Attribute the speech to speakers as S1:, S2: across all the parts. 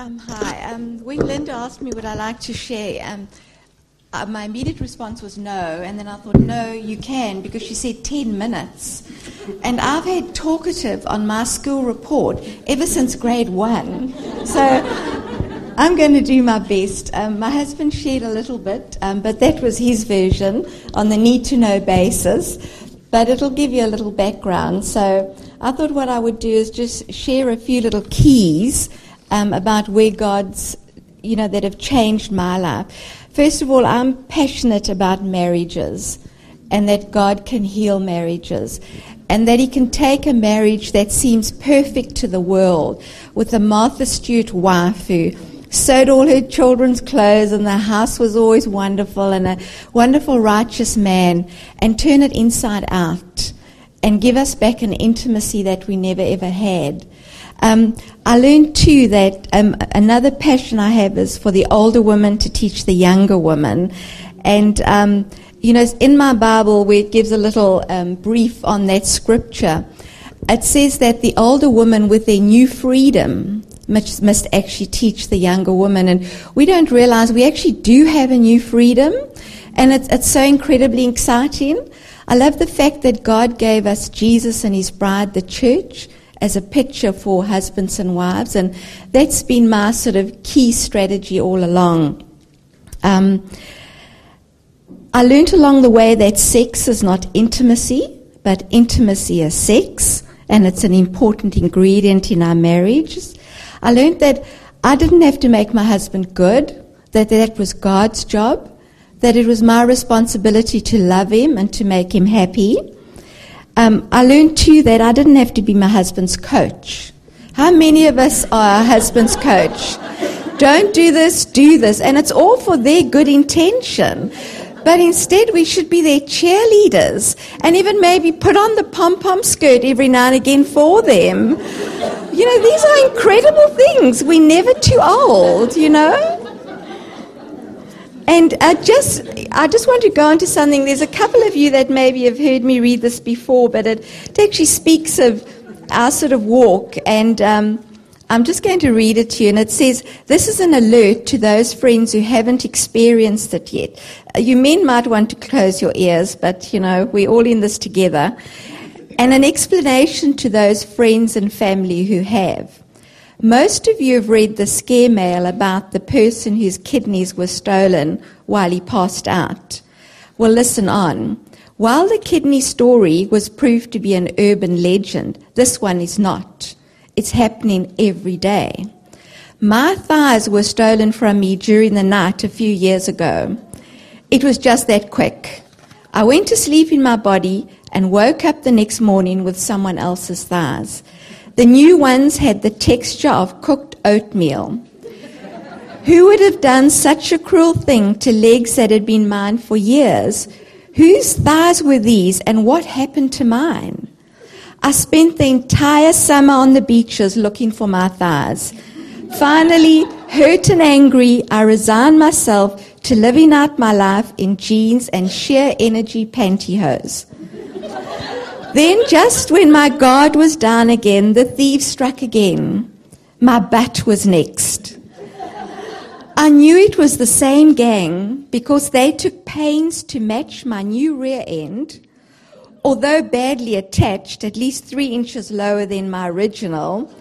S1: Hi. When Linda asked me would I like to share, my immediate response was no, and then I thought, no, you can, because she said 10 minutes. And I've had talkative on my school report ever since grade 1. So I'm going to do my best. My husband shared a little bit, but that was his version on the need-to-know basis. But it'll give you a little background. So I thought what I would do is just share a few little keys about where God's, that have changed my life. First of all, I'm passionate about marriages and that God can heal marriages and that he can take a marriage that seems perfect to the world with a Martha Stewart wife who sewed all her children's clothes and the house was always wonderful and a wonderful righteous man, and turn it inside out and give us back an intimacy that we never ever had. I learned too that another passion I have is for the older women to teach the younger women. And, in my Bible where it gives a little brief on that scripture, it says that the older women with their new freedom must actually teach the younger women. And we don't realize we actually do have a new freedom. And it's so incredibly exciting. I love the fact that God gave us Jesus and his bride, the church, as a picture for husbands and wives, and that's been my sort of key strategy all along. I learned along the way that sex is not intimacy, but intimacy is sex, and it's an important ingredient in our marriages. I learned that I didn't have to make my husband good, that was God's job, that it was my responsibility to love him and to make him happy. I learned too that I didn't have to be my husband's coach. How many of us are our husband's coach? Don't do this, do this. And it's all for their good intention. But instead we should be their cheerleaders and even maybe put on the pom-pom skirt every now and again for them. These are incredible things. We're never too old, And I just want to go on to something. There's a couple of you that maybe have heard me read this before, but it actually speaks of our sort of walk. And I'm just going to read it to you. And it says, this is an alert to those friends who haven't experienced it yet. You men might want to close your ears, but, we're all in this together. And an explanation to those friends and family who have. Most of you have read the scare mail about the person whose kidneys were stolen while he passed out. Well, listen on. While the kidney story was proved to be an urban legend, this one is not. It's happening every day. My thighs were stolen from me during the night a few years ago. It was just that quick. I went to sleep in my body and woke up the next morning with someone else's thighs. The new ones had the texture of cooked oatmeal. Who would have done such a cruel thing to legs that had been mine for years? Whose thighs were these, and what happened to mine? I spent the entire summer on the beaches looking for my thighs. Finally, hurt and angry, I resigned myself to living out my life in jeans and sheer energy pantyhose. Then, just when my guard was down again, the thieves struck again. My butt was next. I knew it was the same gang because they took pains to match my new rear end, although badly attached, at least 3 inches lower than my original,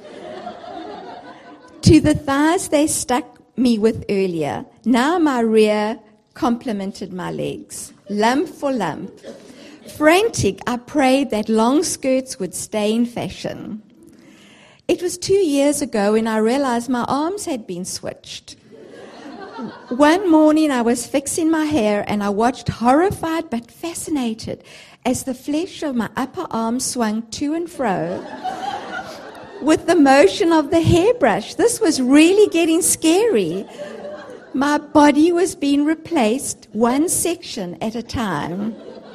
S1: to the thighs they stuck me with earlier. Now my rear complemented my legs, lump for lump. Frantic, I prayed that long skirts would stay in fashion. It was 2 years ago when I realized my arms had been switched. One morning I was fixing my hair and I watched, horrified but fascinated, as the flesh of my upper arm swung to and fro with the motion of the hairbrush. This was really getting scary. My body was being replaced one section at a time.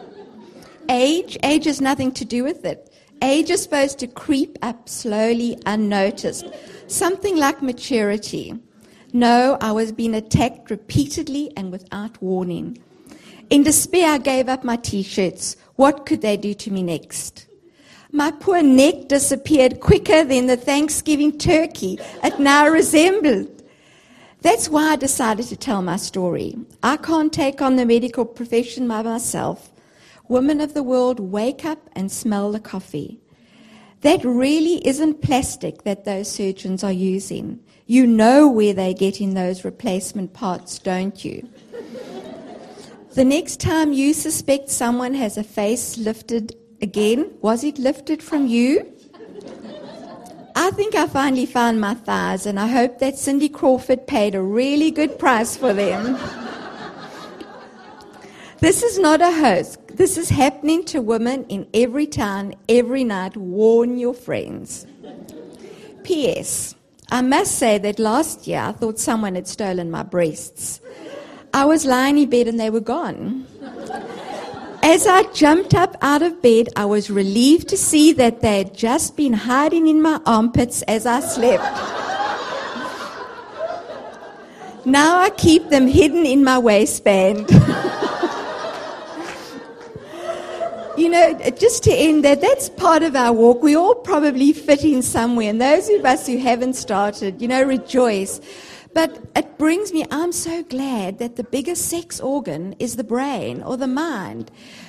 S1: Age has nothing to do with it. Age is supposed to creep up slowly, unnoticed. Something like maturity. No, I was being attacked repeatedly and without warning. In despair, I gave up my T-shirts. What could they do to me next? My poor neck disappeared quicker than the Thanksgiving turkey it now resembled. That's why I decided to tell my story. I can't take on the medical profession by myself. Women of the world, wake up and smell the coffee. That really isn't plastic that those surgeons are using. You know where they're getting those replacement parts, don't you? The next time you suspect someone has a face lifted again, was it lifted from you? I think I finally found my thighs, and I hope that Cindy Crawford paid a really good price for them. This is not a hoax. This is happening to women in every town, every night. Warn your friends. P.S. I must say that last year I thought someone had stolen my breasts. I was lying in bed and they were gone. As I jumped up out of bed, I was relieved to see that they had just been hiding in my armpits as I slept. Now I keep them hidden in my waistband. You know, just to end that's part of our walk. We all probably fit in somewhere. And those of us who haven't started, rejoice. But it brings me, I'm so glad that the biggest sex organ is the brain or the mind.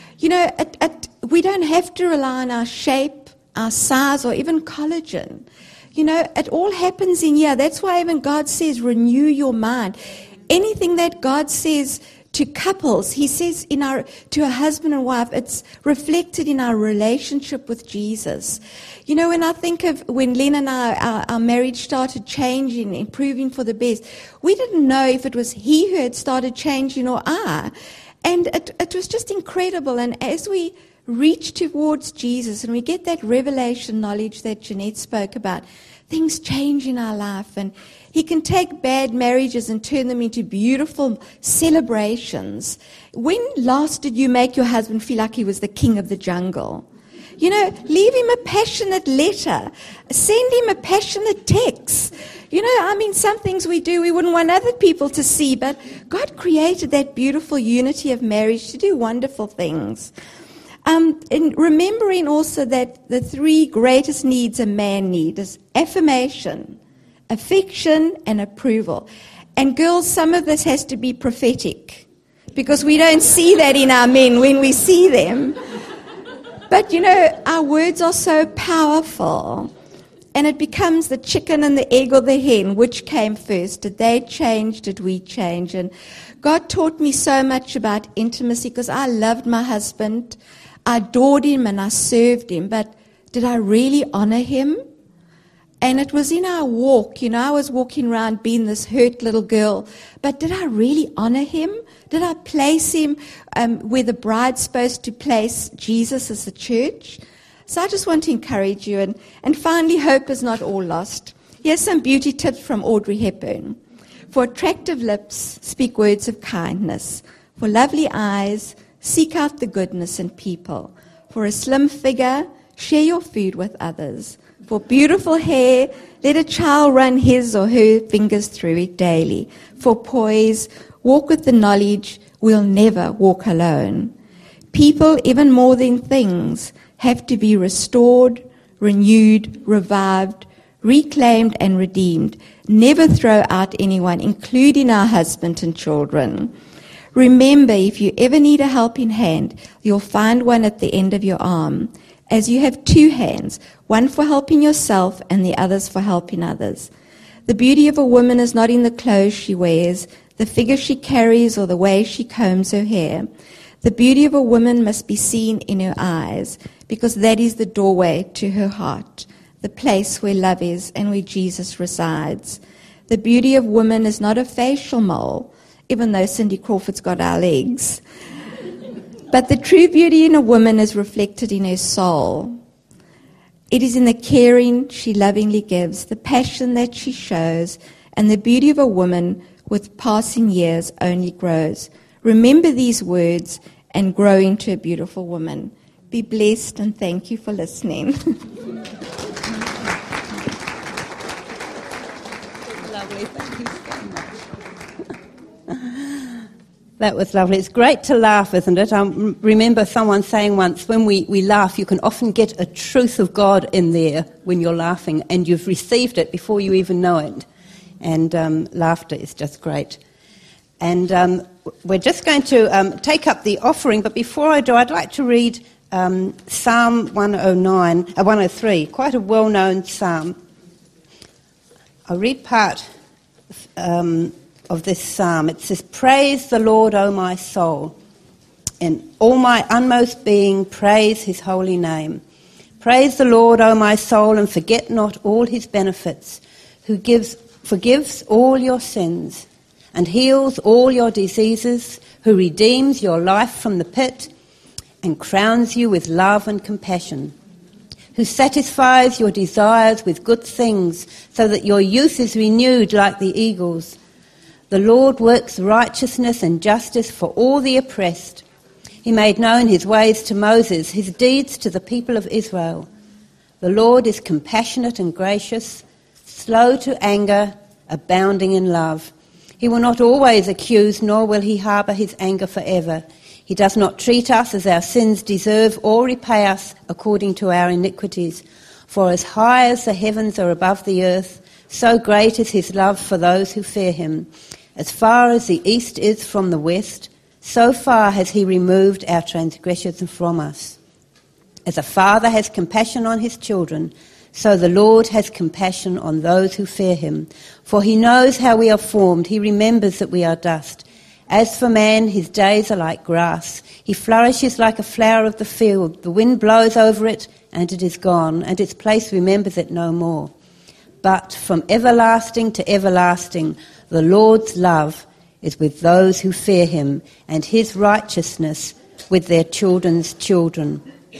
S1: We don't have to rely on our shape, our size, or even collagen. It all happens in here. That's why even God says, renew your mind. Anything that God says to couples, he says to a husband and wife, it's reflected in our relationship with Jesus. When I think of when Len and I, our marriage started changing, improving for the best, we didn't know if it was he who had started changing or I. And it was just incredible. And as we reach towards Jesus and we get that revelation knowledge that Jeanette spoke about, things change in our life. And he can take bad marriages and turn them into beautiful celebrations. When last did you make your husband feel like he was the king of the jungle? Leave him a passionate letter. Send him a passionate text. Some things we do we wouldn't want other people to see, but God created that beautiful unity of marriage to do wonderful things. And remembering also that the three greatest needs a man needs is affirmation, affection, and approval. And girls, some of this has to be prophetic, because we don't see that in our men when we see them. But, our words are so powerful. And it becomes the chicken and the egg or the hen. Which came first? Did they change? Did we change? And God taught me so much about intimacy, because I loved my husband. I adored him and I served him. But did I really honor him? And it was in our walk. I was walking around being this hurt little girl. But did I really honor him? Did I place him where the bride's supposed to place Jesus as the church? So I just want to encourage you. And finally, hope is not all lost. Here's some beauty tips from Audrey Hepburn. For attractive lips, speak words of kindness. For lovely eyes, seek out the goodness in people. For a slim figure, share your food with others. For beautiful hair, let a child run his or her fingers through it daily. For poise, walk with the knowledge we'll never walk alone. People, even more than things, have to be restored, renewed, revived, reclaimed, and redeemed. Never throw out anyone, including our husband and children. Remember, if you ever need a helping hand, you'll find one at the end of your arm, as you have two hands, one for helping yourself and the others for helping others. The beauty of a woman is not in the clothes she wears, the figure she carries, or the way she combs her hair. The beauty of a woman must be seen in her eyes, because that is the doorway to her heart, the place where love is and where Jesus resides. The beauty of woman is not a facial mole, even though Cindy Crawford's got our legs. But the true beauty in a woman is reflected in her soul. It is in the caring she lovingly gives, the passion that she shows, and the beauty of a woman with passing years only grows. Remember these words and grow into a beautiful woman. Be blessed, and thank you for listening.
S2: Lovely, thank you so much. That was lovely. It's great to laugh, isn't it? I remember someone saying once, when we laugh, you can often get a truth of God in there when you're laughing, and you've received it before you even know it. and laughter is just great. And we're just going to take up the offering, but before I do, I'd like to read Psalm 103, quite a well-known psalm. I'll read part of this psalm. It says, "Praise the Lord, O my soul. In all my utmost being, praise his holy name. Praise the Lord, O my soul, and forget not all his benefits, who forgives all your sins and heals all your diseases, who redeems your life from the pit and crowns you with love and compassion, who satisfies your desires with good things so that your youth is renewed like the eagles. The Lord works righteousness and justice for all the oppressed. He made known his ways to Moses, his deeds to the people of Israel. The Lord is compassionate and gracious, slow to anger, abounding in love. He will not always accuse, nor will he harbour his anger forever. He does not treat us as our sins deserve or repay us according to our iniquities. For as high as the heavens are above the earth, so great is his love for those who fear him. As far as the east is from the west, so far has he removed our transgressions from us. As a father has compassion on his children, so the Lord has compassion on those who fear him. For he knows how we are formed. He remembers that we are dust. As for man, his days are like grass. He flourishes like a flower of the field. The wind blows over it, and it is gone, and its place remembers it no more. But from everlasting to everlasting, the Lord's love is with those who fear him, and his righteousness with their children's children."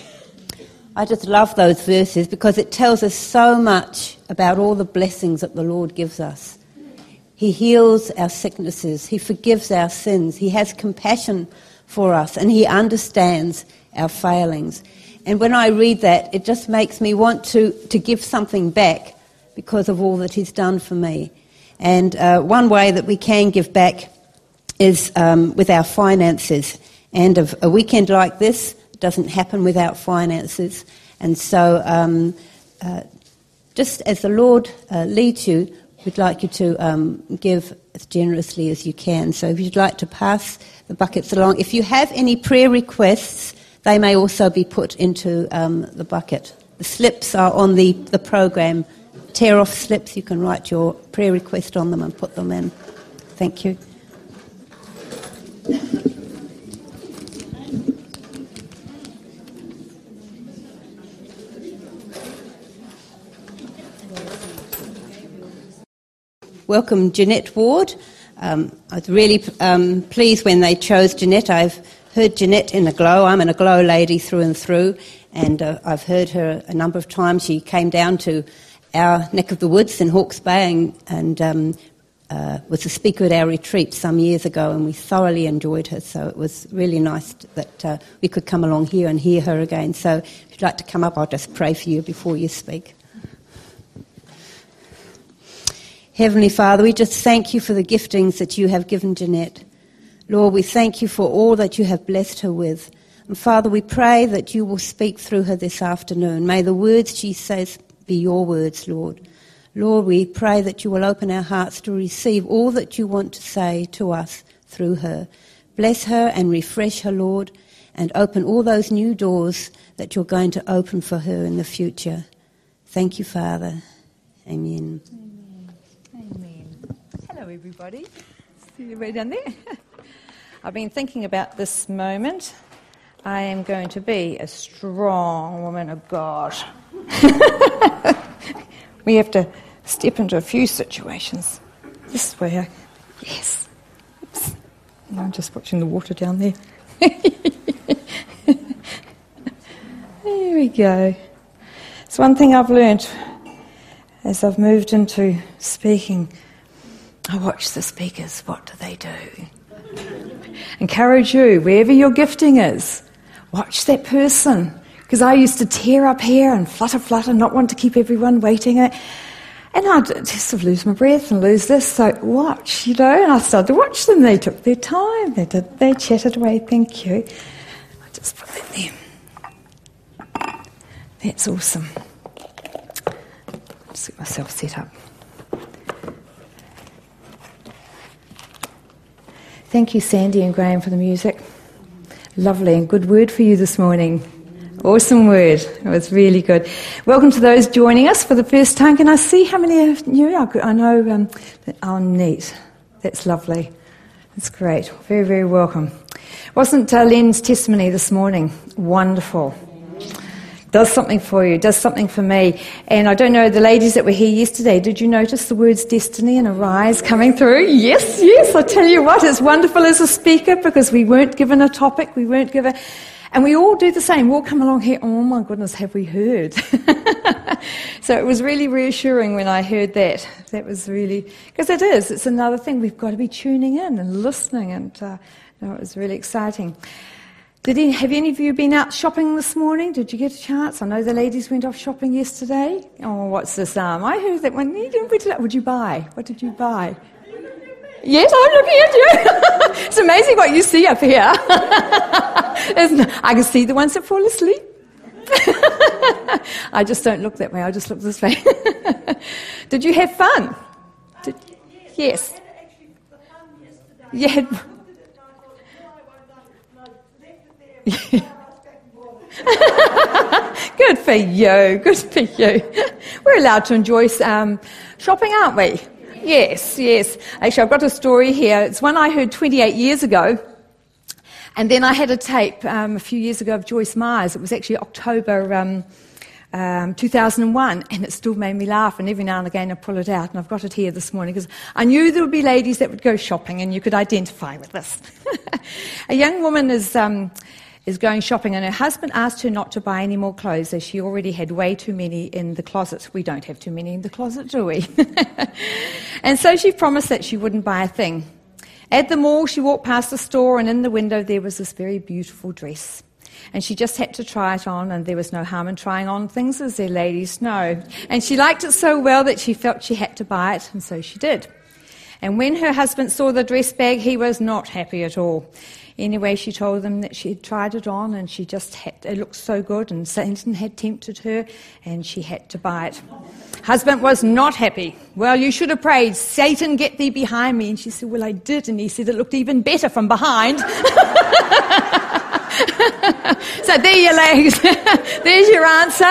S2: I just love those verses because it tells us so much about all the blessings that the Lord gives us. He heals our sicknesses, he forgives our sins, he has compassion for us, and he understands our failings. And when I read that, it just makes me want to give something back because of all that he's done for me. And one way that we can give back is with our finances. And a weekend like this doesn't happen without finances. And so just as the Lord leads you, we'd like you to give as generously as you can. So if you'd like to pass the buckets along. If you have any prayer requests, they may also be put into the bucket. The slips are on the program. Tear off slips, you can write your prayer request on them and put them in. Thank you. Welcome, Jeanette Ward. I was really pleased when they chose Jeanette. I've heard Jeanette in a glow. I'm in a glow lady through and through, and I've heard her a number of times. She came down to our neck of the woods in Hawke's Bay and was a speaker at our retreat some years ago, and we thoroughly enjoyed her. So it was really nice that we could come along here and hear her again. So if you'd like to come up, I'll just pray for you before you speak. Heavenly Father, we just thank you for the giftings that you have given Jeanette. Lord, we thank you for all that you have blessed her with. And Father, we pray that you will speak through her this afternoon. May the words she says be your words, Lord. Lord, we pray that you will open our hearts to receive all that you want to say to us through her. Bless her and refresh her, Lord, and open all those new doors that you're going to open for her in the future. Thank you, Father. Amen.
S3: Hello, everybody. See you way down there. I've been thinking about this moment. I am going to be a strong woman of God. We have to step into a few situations. This way, yes. Oops. I'm just watching the water down there. There we go. It's one thing I've learned as I've moved into speaking. I watch the speakers. What do they do? Encourage you, wherever your gifting is, watch that person. Because I used to tear up here and flutter, not want to keep everyone waiting. And I'd just sort of lose my breath and lose this. So watch, and I started to watch them. They took their time. They chatted away. Thank you. I just put that there. That's awesome. Just get myself set up. Thank you, Sandy and Graham, for the music. Lovely and good word for you this morning. Awesome word. It was really good. Welcome to those joining us for the first time. Can I see how many of you? I know. Oh, neat. That's lovely. That's great. Very, very welcome. Wasn't Len's testimony this morning wonderful? Does something for you, does something for me. And I don't know, the ladies that were here yesterday, did you notice the words destiny and arise coming through? Yes, I tell you what, it's wonderful as a speaker because we weren't given a topic, we weren't given... And we all do the same. We'll come along here, oh my goodness, have we heard? So it was really reassuring when I heard that. That was really... Because it's another thing. We've got to be tuning in and listening, and it was really exciting. Have any of you been out shopping this morning? Did you get a chance? I know the ladies went off shopping yesterday. Oh, what's this? I heard that one. Would you buy? What did you buy? Yes, I'm looking at you. It's amazing what you see up here. I can see the ones that fall asleep. I just don't look that way. I just look this way. Did you have fun? Yes. You had... Good for you. Good for you. We're allowed to enjoy shopping, aren't we? Yes. Actually, I've got a story here. It's one I heard 28 years ago. And then I had a tape a few years ago of Joyce Myers. It was actually October 2001, and it still made me laugh. And every now and again I pull it out, and I've got it here this morning because I knew there would be ladies that would go shopping, and you could identify with this. A young woman is going shopping, and her husband asked her not to buy any more clothes as she already had way too many in the closet. We don't have too many in the closet, do we? And so she promised that she wouldn't buy a thing. At the mall, she walked past the store, and in the window there was this very beautiful dress. And she just had to try it on, and there was no harm in trying on things, as their ladies know. And she liked it so well that she felt she had to buy it, and so she did. And when her husband saw the dress bag, he was not happy at all. Anyway, she told them that she had tried it on, and it looked so good, and Satan had tempted her, and she had to buy it. Husband was not happy. Well, you should have prayed, Satan, get thee behind me. And she said, well, I did. And he said, it looked even better from behind. So there you legs. There's your answer.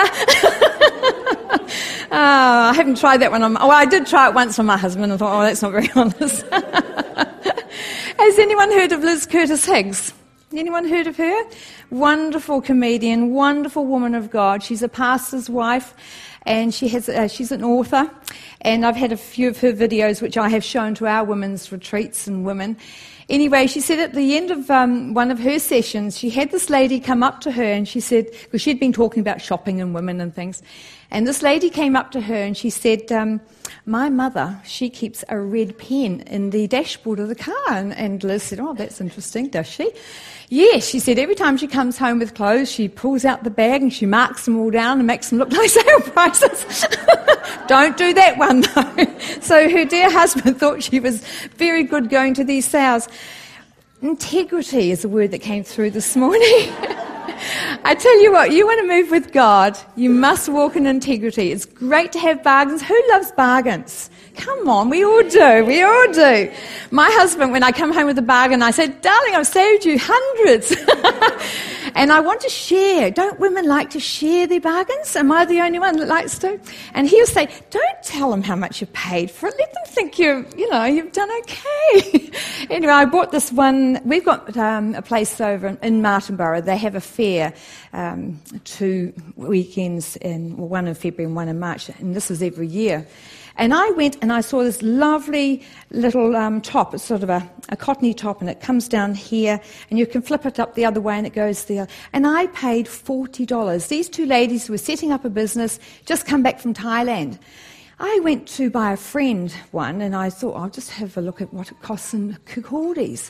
S3: I haven't tried that one on I did try it once on my husband. I thought, that's not very honest. Has anyone heard of Liz Curtis Higgs? Anyone heard of her? Wonderful comedian, wonderful woman of God. She's a pastor's wife, and she's an author. And I've had a few of her videos, which I have shown to our women's retreats and women. Anyway, she said at the end of one of her sessions, she had this lady come up to her, and she said, because she'd been talking about shopping and women and things, and this lady came up to her and she said, my mother, she keeps a red pen in the dashboard of the car. And Liz said, oh, that's interesting, does she? Yes, she said every time she comes home with clothes, she pulls out the bag and she marks them all down and makes them look like sale prices. Don't do that one, though. So her dear husband thought she was very good going to these sales. Integrity is a word that came through this morning. I tell you what, you want to move with God, you must walk in integrity. It's great to have bargains. Who loves bargains? Come on, we all do. My husband, when I come home with a bargain, I say, darling, I've saved you hundreds. And I want to share. Don't women like to share their bargains? Am I the only one that likes to? And he'll say, don't tell them how much you paid for it. Let them think you've done okay. Anyway, I bought this one. We've got a place over in Martinborough. They have a fair 2 weekends, one in February and one in March. And this is every year. And I went and I saw this lovely little top. It's sort of a cottony top, and it comes down here, and you can flip it up the other way and it goes there. And I paid $40. These two ladies were setting up a business, just come back from Thailand. I went to buy a friend one, and I thought, I'll just have a look at what it costs in Kirkcaldy's.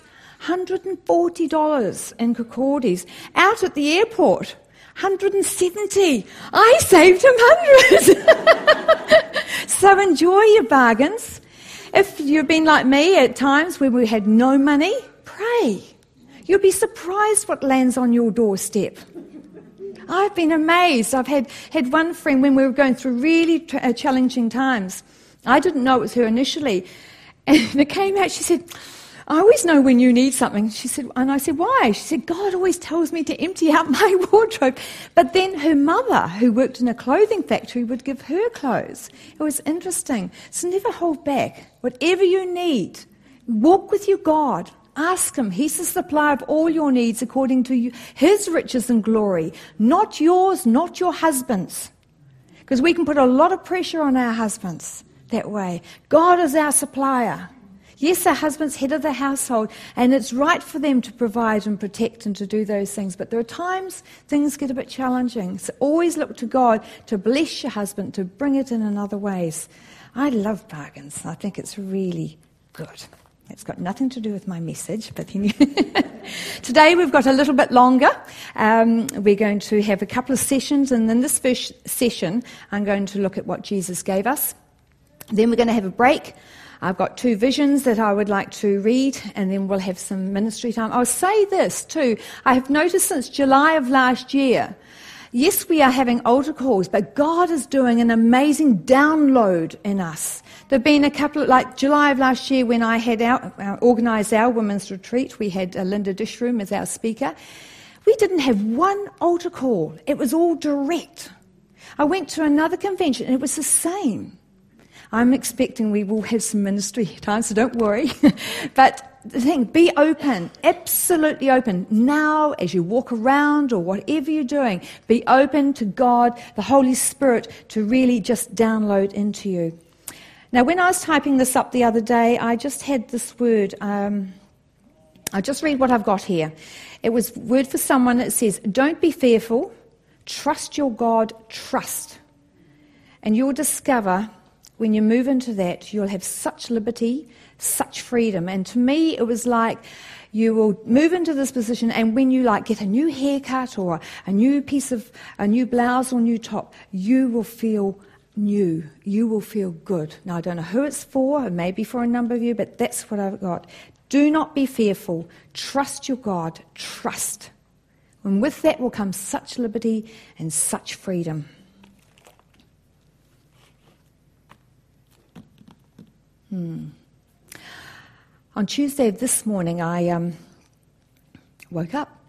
S3: $140 in Kirkcaldy's. Out at the airport. $170. I saved him hundreds. So enjoy your bargains. If you've been like me at times when we had no money, pray. You'll be surprised what lands on your doorstep. I've been amazed. I've had one friend when we were going through really challenging times. I didn't know it was her initially. And it came out, she said, I always know when you need something. She said, and I said, why? She said, God always tells me to empty out my wardrobe. But then her mother, who worked in a clothing factory, would give her clothes. It was interesting. So never hold back. Whatever you need, walk with your God. Ask him. He's the supplier of all your needs according to his riches and glory. Not yours, not your husband's. Because we can put a lot of pressure on our husbands that way. God is our supplier. Yes, our husband's head of the household, and it's right for them to provide and protect and to do those things. But there are times things get a bit challenging. So always look to God to bless your husband, to bring it in other ways. I love bargains. I think it's really good. It's got nothing to do with my message, but today we've got a little bit longer. We're going to have a couple of sessions, and in this first session, I'm going to look at what Jesus gave us. Then we're going to have a break. I've got 2 visions that I would like to read, and then we'll have some ministry time. I'll say this too. I have noticed since July of last year, yes, we are having altar calls, but God is doing an amazing download in us. There have been a couple, like July of last year when I had organised our women's retreat, we had Linda Dishroom as our speaker. We didn't have one altar call. It was all direct. I went to another convention and it was the same. I'm expecting we will have some ministry time, so don't worry. But the thing, be open, absolutely open. Now, as you walk around or whatever you're doing, be open to God, the Holy Spirit, to really just download into you. Now, when I was typing this up the other day, I just had this word. I'll just read what I've got here. It was a word for someone that says, don't be fearful, trust your God, trust. And you'll discover when you move into that, you'll have such liberty, such freedom. And to me, it was like you will move into this position, and when you get a new haircut or a new blouse or new top, you will feel new. You will feel good. Now, I don't know who it's for. It may be for a number of you, but that's what I've got. Do not be fearful. Trust your God. Trust. And with that will come such liberty and such freedom. On Tuesday of this morning, I woke up.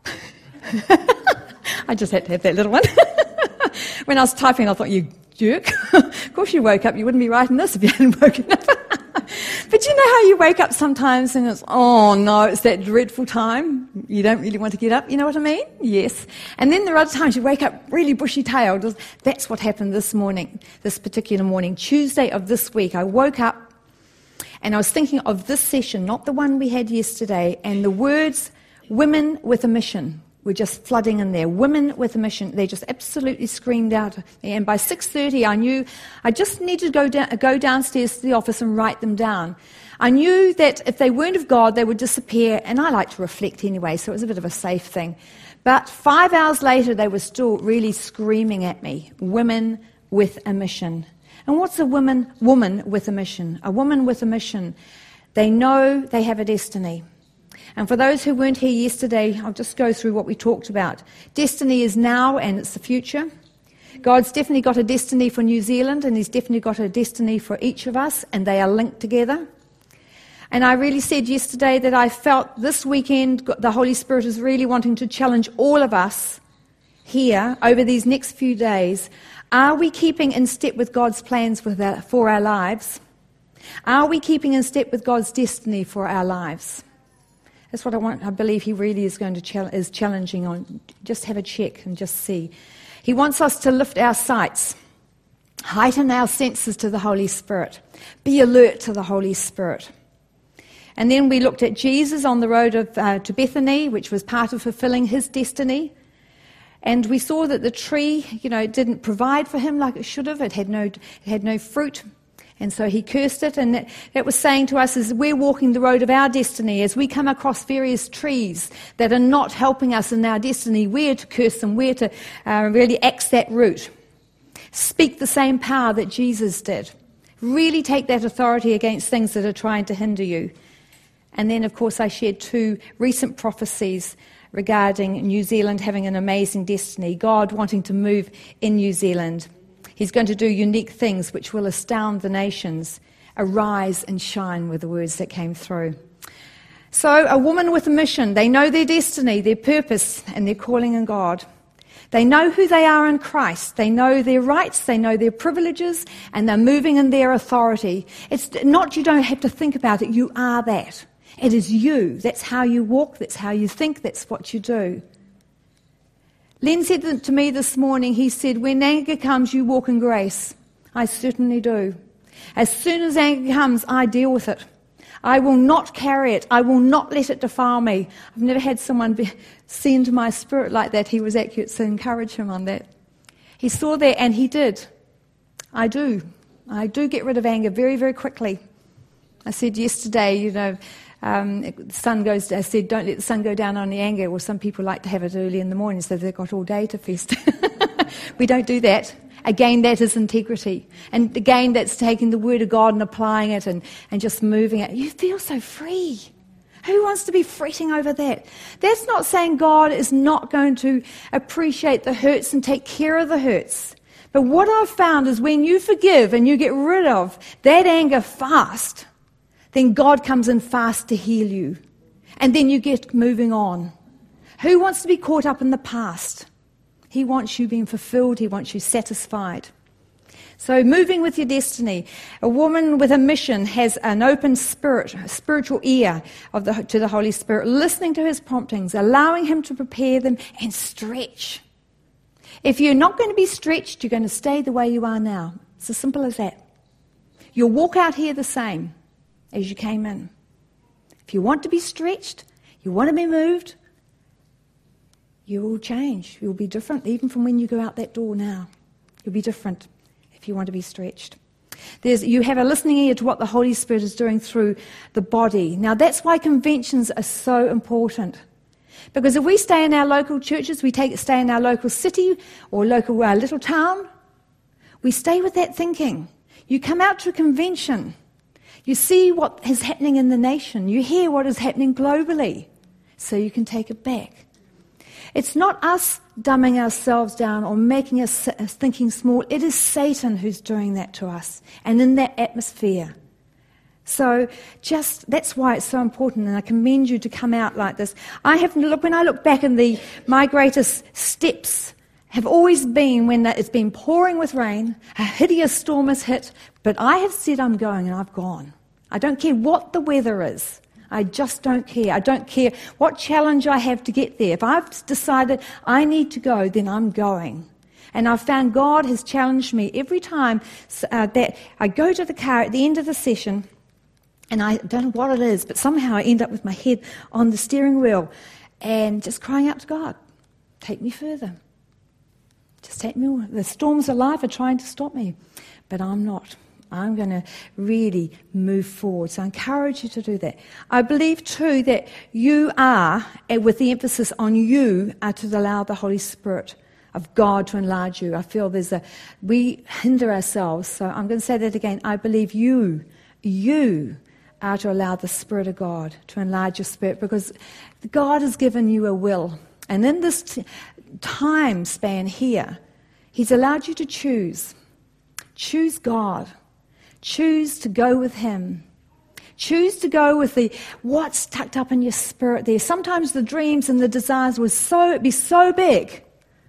S3: I just had to have that little one. When I was typing, I thought, you jerk. Of course you woke up. You wouldn't be writing this if you hadn't woken up. But you know how you wake up sometimes and it's, oh no, it's that dreadful time. You don't really want to get up. You know what I mean? Yes. And then there are other times you wake up really bushy-tailed. That's what happened this morning, this particular morning. Tuesday of this week, I woke up and I was thinking of this session, not the one we had yesterday, and the words, women with a mission, were just flooding in there. Women with a mission. They just absolutely screamed out. And by 6:30, I knew I just needed to go downstairs to the office and write them down. I knew that if they weren't of God, they would disappear, and I like to reflect anyway, so it was a bit of a safe thing. But 5 hours later, they were still really screaming at me. Women with a mission. And what's a woman with a mission? A woman with a mission. They know they have a destiny. And for those who weren't here yesterday, I'll just go through what we talked about. Destiny is now and it's the future. God's definitely got a destiny for New Zealand, and he's definitely got a destiny for each of us, and they are linked together. And I really said yesterday that I felt this weekend the Holy Spirit is really wanting to challenge all of us here over these next few days. Are we keeping in step with God's plans for our lives? Are we keeping in step with God's destiny for our lives? That's what I believe he really is going to is challenging on. Just have a check and just see. He wants us to lift our sights, heighten our senses to the Holy Spirit, be alert to the Holy Spirit. And then we looked at Jesus on the road to Bethany, which was part of fulfilling his destiny. And we saw that the tree, didn't provide for him like it should have. It had no fruit. And so he cursed it. And that was saying to us as we're walking the road of our destiny, as we come across various trees that are not helping us in our destiny, we're to curse them, we're to really axe that root. Speak the same power that Jesus did. Really take that authority against things that are trying to hinder you. And then, of course, I shared 2 recent prophecies regarding New Zealand having an amazing destiny, God wanting to move in New Zealand. He's going to do unique things which will astound the nations. Arise and shine were the words that came through. So a woman with a mission, they know their destiny, their purpose, and their calling in God. They know who they are in Christ. They know their rights, they know their privileges, and they're moving in their authority. It's not you don't have to think about it, you are that. It is you. That's how you walk, that's how you think, that's what you do. Len said to me this morning, he said, when anger comes, you walk in grace. I certainly do. As soon as anger comes, I deal with it. I will not carry it. I will not let it defile me. I've never had someone see into my spirit like that. He was accurate, so encourage him on that. He saw that and he did. I do. I do get rid of anger very, very quickly. I said yesterday, the sun goes. I said, don't let the sun go down on the anger. Well, some people like to have it early in the morning, so they've got all day to feast. We don't do that. Again, that is integrity. And again, that's taking the word of God and applying it and just moving it. You feel so free. Who wants to be fretting over that? That's not saying God is not going to appreciate the hurts and take care of the hurts. But what I've found is when you forgive and you get rid of that anger fast, then God comes in fast to heal you. And then you get moving on. Who wants to be caught up in the past? He wants you being fulfilled. He wants you satisfied. So moving with your destiny. A woman with a mission has an open spirit, a spiritual ear to the Holy Spirit, listening to his promptings, allowing him to prepare them and stretch. If you're not going to be stretched, you're going to stay the way you are now. It's as simple as that. You'll walk out here the same as you came in. If you want to be stretched, you want to be moved, you will change. You'll be different, even from when you go out that door now. You'll be different if you want to be stretched. You have a listening ear to what the Holy Spirit is doing through the body. Now, that's why conventions are so important. Because if we stay in our local churches, stay in our local city or local little town, we stay with that thinking. You come out to a convention, you see what is happening in the nation, you hear what is happening globally, so you can take it back. It's not us dumbing ourselves down or making us thinking small. It is Satan who's doing that to us and in that atmosphere. So that's why it's so important, and I commend you to come out like this. When I look back my greatest steps have always been when it's been pouring with rain, a hideous storm has hit, but I have said I'm going and I've gone. I don't care what the weather is. I just don't care. I don't care what challenge I have to get there. If I've decided I need to go, then I'm going. And I've found God has challenged me every time that I go to the car at the end of the session, and I don't know what it is, but somehow I end up with my head on the steering wheel and just crying out to God, take me further. Just take me. The storms of life are trying to stop me, but I'm not. I'm going to really move forward. So I encourage you to do that. I believe too that you are, with the emphasis on you, are to allow the Holy Spirit of God to enlarge you. I feel we hinder ourselves. So I'm going to say that again. I believe you are to allow the Spirit of God to enlarge your spirit, because God has given you a will. And in this time span here, He's allowed you to choose. Choose God. Choose to go with Him. Choose to go with what's tucked up in your spirit there. Sometimes the dreams and the desires would be so big.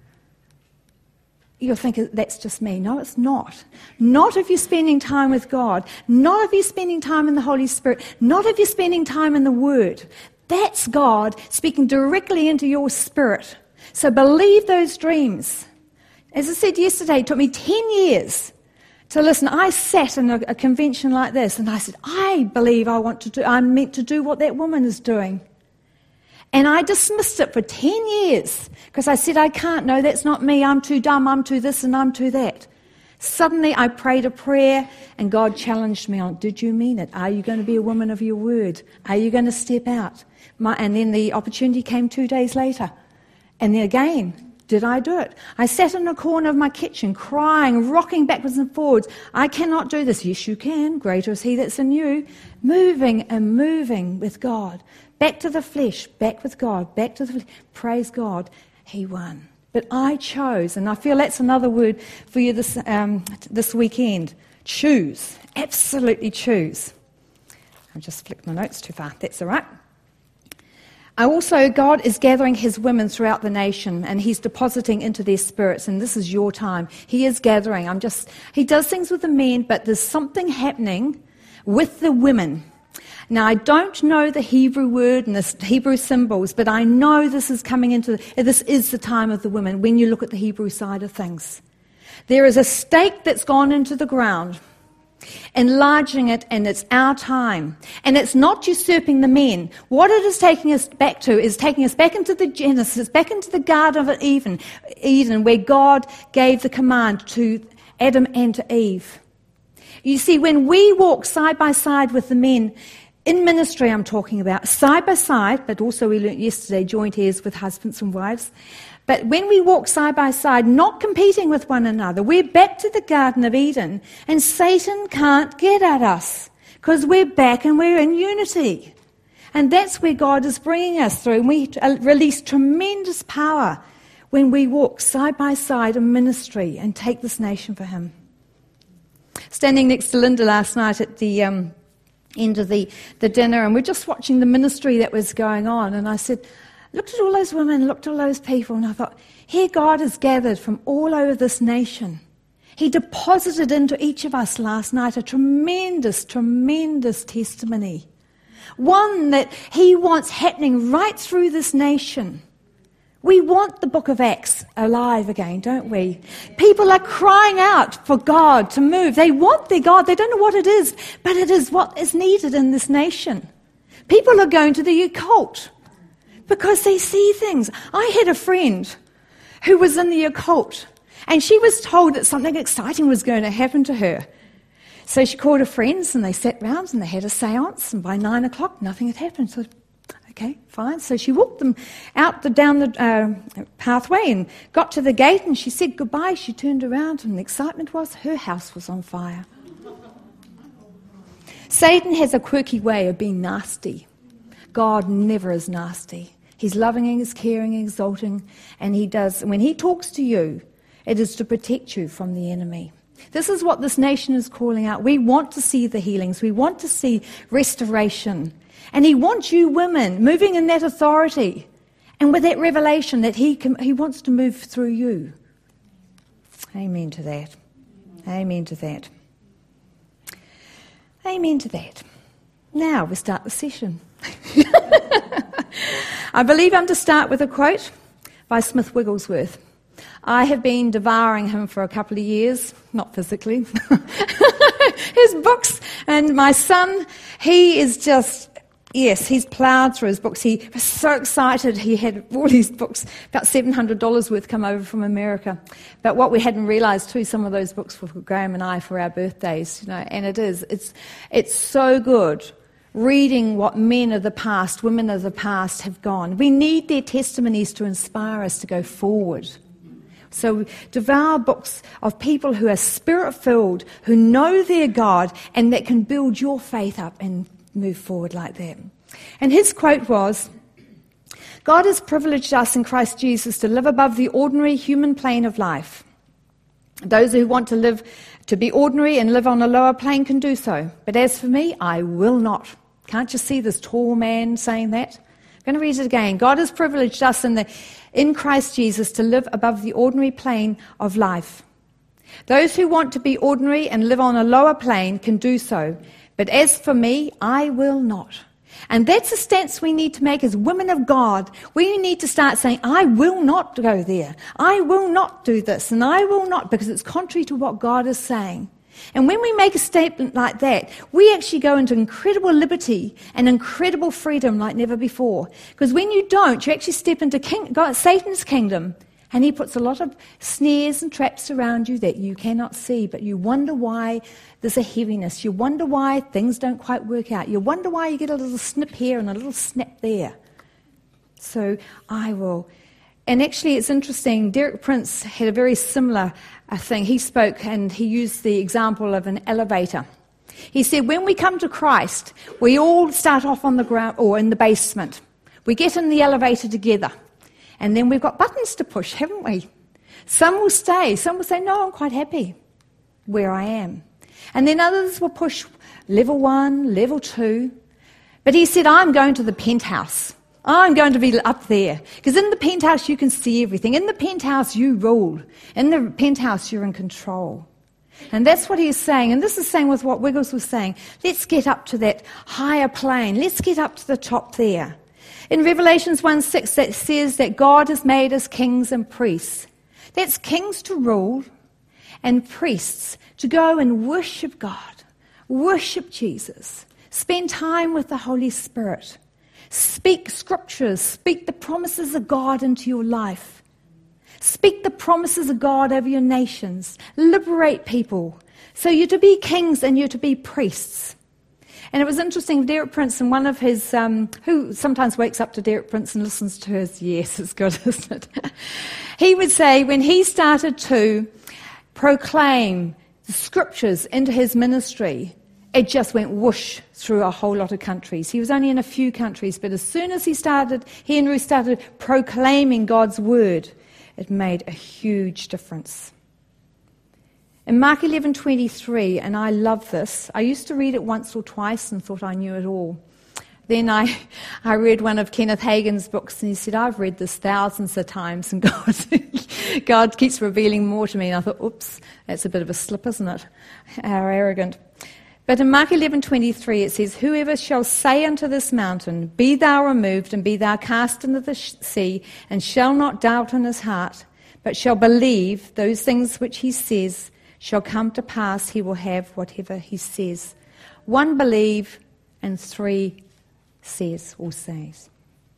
S3: You'll think, that's just me. No, it's not. Not if you're spending time with God. Not if you're spending time in the Holy Spirit. Not if you're spending time in the Word. That's God speaking directly into your spirit. So believe those dreams. As I said yesterday, it took me 10 years to listen. I sat in a convention like this and I said, I believe I'm meant to do what that woman is doing. And I dismissed it for 10 years because I said, I can't. No, that's not me. I'm too dumb. I'm too this and I'm too that. Suddenly I prayed a prayer and God challenged me on, did you mean it? Are you going to be a woman of your word? Are you going to step out? And then the opportunity came 2 days later. And then again, did I do it? I sat in the corner of my kitchen crying, rocking backwards and forwards. I cannot do this. Yes, you can. Greater is He that's in you. Moving and moving with God. Back to the flesh, back with God, back to the flesh. Praise God, He won. But I chose, and I feel that's another word for you this weekend. Choose. Absolutely choose. I just flicked my notes too far. That's all right. God is gathering his women throughout the nation, and he's depositing into their spirits, and this is your time. He is gathering. He does things with the men, but there's something happening with the women. Now, I don't know the Hebrew word and the Hebrew symbols, but I know this is this is the time of the women when you look at the Hebrew side of things. There is a stake that's gone into the ground, enlarging it, and it's our time. And it's not usurping the men. What it is taking us back to is taking us back into the Genesis, back into the Garden of Eden, where God gave the command to Adam and to Eve. You see, when we walk side by side with the men, in ministry I'm talking about, side by side, but also we learnt yesterday, joint heirs with husbands and wives. But when we walk side by side, not competing with one another, we're back to the Garden of Eden, and Satan can't get at us because we're back and we're in unity. And that's where God is bringing us through. And we release tremendous power when we walk side by side in ministry and take this nation for him. Standing next to Linda last night at the end of the dinner, and we're just watching the ministry that was going on, and I said, looked at all those women, looked at all those people, and I thought, here God is gathered from all over this nation. He deposited into each of us last night a tremendous, tremendous testimony. One that he wants happening right through this nation. We want the book of Acts alive again, don't we? People are crying out for God to move. They want their God. They don't know what it is, but it is what is needed in this nation. People are going to the occult because they see things. I had a friend who was in the occult, and she was told that something exciting was going to happen to her. So she called her friends, and they sat round, and they had a séance, and by 9 o'clock, nothing had happened. So, okay, fine. So she walked them down the pathway and got to the gate, and she said goodbye. She turned around, and the excitement was her house was on fire. Satan has a quirky way of being nasty. God never is nasty. He's loving, he's caring, exalting, and when he talks to you, it is to protect you from the enemy. This is what this nation is calling out. We want to see the healings. We want to see restoration. And he wants you women moving in that authority and with that revelation that he wants to move through you. Amen to that. Amen to that. Amen to that. Now we start the session. I believe I'm to start with a quote by Smith Wigglesworth. I have been devouring him for a couple of years, not physically. His books, and my son, he is just, yes, he's ploughed through his books. He was so excited. He had all these books, about $700 worth, come over from America. But what we hadn't realised too, some of those books were for Graham and I for our birthdays, and it's so good. Reading what men of the past, women of the past have gone. We need their testimonies to inspire us to go forward. So devour books of people who are spirit-filled, who know their God, and that can build your faith up and move forward like that. And his quote was, God has privileged us in Christ Jesus to live above the ordinary human plane of life. Those who want to be ordinary and live on a lower plane can do so. But as for me, I will not. Can't you see this tall man saying that? I'm going to read it again. God has privileged us in Christ Jesus to live above the ordinary plane of life. Those who want to be ordinary and live on a lower plane can do so. But as for me, I will not. And that's a stance we need to make as women of God. We need to start saying, I will not go there. I will not do this. And I will not, because it's contrary to what God is saying. And when we make a statement like that, we actually go into incredible liberty and incredible freedom like never before. Because when you don't, you actually step into Satan's kingdom, and he puts a lot of snares and traps around you that you cannot see, but you wonder why there's a heaviness. You wonder why things don't quite work out. You wonder why you get a little snip here and a little snap there. So I will. And actually it's interesting, Derek Prince had a very similar thing. He spoke and he used the example of an elevator. He said, when we come to Christ, we all start off on the ground or in the basement. We get in the elevator together. And then we've got buttons to push, haven't we? Some will stay. Some will say, no, I'm quite happy where I am. And then others will push level 1, level 2. But he said, I'm going to the penthouse. I'm going to be up there. Because in the penthouse you can see everything. In the penthouse you rule. In the penthouse you're in control. And that's what he's saying. And this is saying with what Wiggles was saying. Let's get up to that higher plane. Let's get up to the top there. In Revelations 1:6 that says that God has made us kings and priests. That's kings to rule and priests to go and worship God. Worship Jesus. Spend time with the Holy Spirit. Speak scriptures. Speak the promises of God into your life. Speak the promises of God over your nations. Liberate people. So you're to be kings and you're to be priests. And it was interesting, Derek Prince, and one of his, who sometimes wakes up to Derek Prince and listens to his, yes, it's good, isn't it? He would say when he started to proclaim the scriptures into his ministry, it just went whoosh through a whole lot of countries. He was only in a few countries, but as soon as he and Ruth started proclaiming God's word, it made a huge difference. In Mark 11:23, and I love this, I used to read it once or twice and thought I knew it all. Then I read one of Kenneth Hagin's books, and he said, I've read this thousands of times, and God keeps revealing more to me. And I thought, oops, that's a bit of a slip, isn't it? How arrogant. But in Mark 11:23 it says, whoever shall say unto this mountain, be thou removed, and be thou cast into the sea, and shall not doubt in his heart, but shall believe those things which he says shall come to pass, he will have whatever he says. 1, believe, and 3, says or says.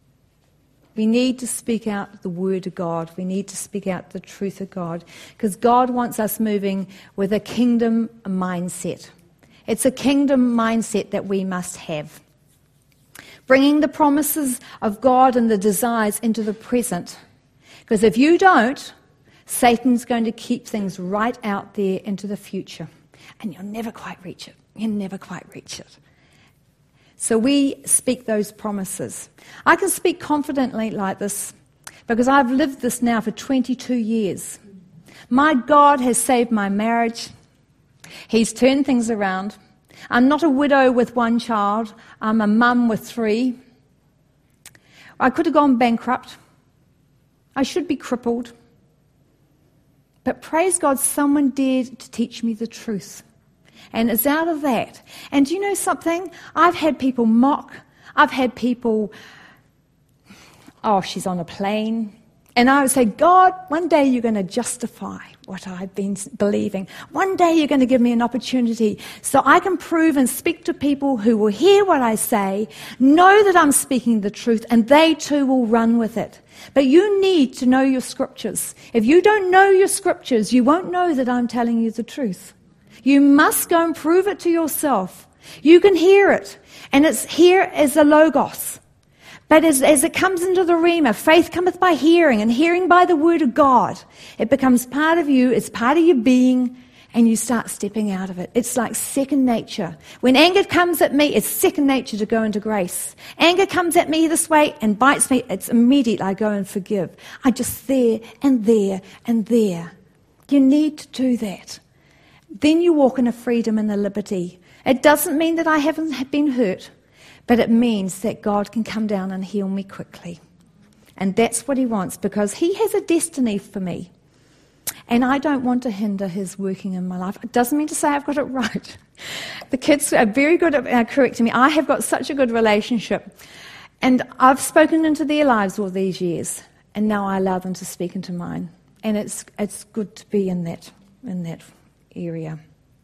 S3: We need to speak out the word of God. We need to speak out the truth of God, because God wants us moving with a kingdom mindset. It's a kingdom mindset that we must have. Bringing the promises of God and the desires into the present. Because if you don't, Satan's going to keep things right out there into the future. And you'll never quite reach it. You'll never quite reach it. So we speak those promises. I can speak confidently like this because I've lived this now for 22 years. My God has saved my marriage. He's turned things around. I'm not a widow with 1 child. I'm a mum with 3. I could have gone bankrupt. I should be crippled. But praise God, someone dared to teach me the truth. And it's out of that. And do you know something? I've had people mock. I've had people, oh, she's on a plane. And I would say, God, one day you're going to justify what I've been believing. One day you're going to give me an opportunity so I can prove and speak to people who will hear what I say, know that I'm speaking the truth, and they too will run with it. But you need to know your scriptures. If you don't know your scriptures, you won't know that I'm telling you the truth. You must go and prove it to yourself. You can hear it, and it's here as a logos. But as it comes into the rhema, faith cometh by hearing, and hearing by the word of God. It becomes part of you, it's part of your being, and you start stepping out of it. It's like second nature. When anger comes at me, it's second nature to go into grace. Anger comes at me this way and bites me, it's immediate, I go and forgive. I just there and there and there. You need to do that. Then you walk in a freedom and a liberty. It doesn't mean that I haven't been hurt. But it means that God can come down and heal me quickly. And that's what he wants, because he has a destiny for me. And I don't want to hinder his working in my life. It doesn't mean to say I've got it right. The kids are very good at correcting me. I have got such a good relationship. And I've spoken into their lives all these years. And now I allow them to speak into mine. And it's good to be in that area.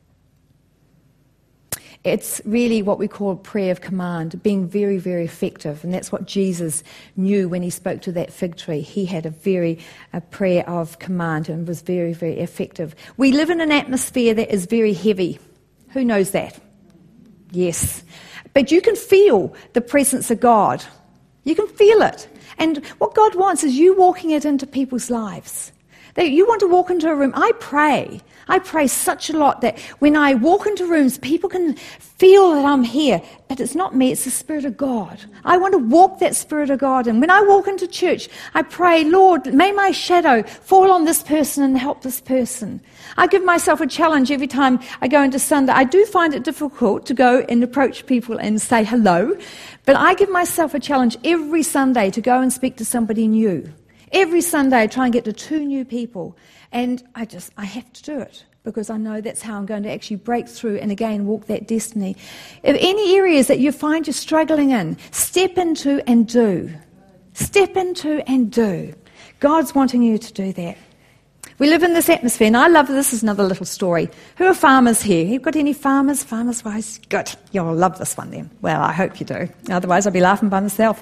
S3: It's really what we call prayer of command, being very, very effective. And that's what Jesus knew when he spoke to that fig tree. He had a prayer of command and was very, very effective. We live in an atmosphere that is very heavy. Who knows that? Yes. But you can feel the presence of God. You can feel it. And what God wants is you walking it into people's lives. That you want to walk into a room. I pray. I pray such a lot that when I walk into rooms, people can feel that I'm here. But it's not me, it's the Spirit of God. I want to walk that Spirit of God. And when I walk into church, I pray, Lord, may my shadow fall on this person and help this person. I give myself a challenge every time I go into Sunday. I do find it difficult to go and approach people and say hello. But I give myself a challenge every Sunday to go and speak to somebody new. Every Sunday I try and get to 2 new people. And I have to do it because I know that's how I'm going to actually break through and again walk that destiny. If any areas that you find you're struggling in, step into and do. Step into and do. God's wanting you to do that. We live in this atmosphere, and I love this. Is another little story. Who are farmers here? You got any farmers? Farmers-wise? Good. You'll love this one then. Well, I hope you do. Otherwise, I'll be laughing by myself.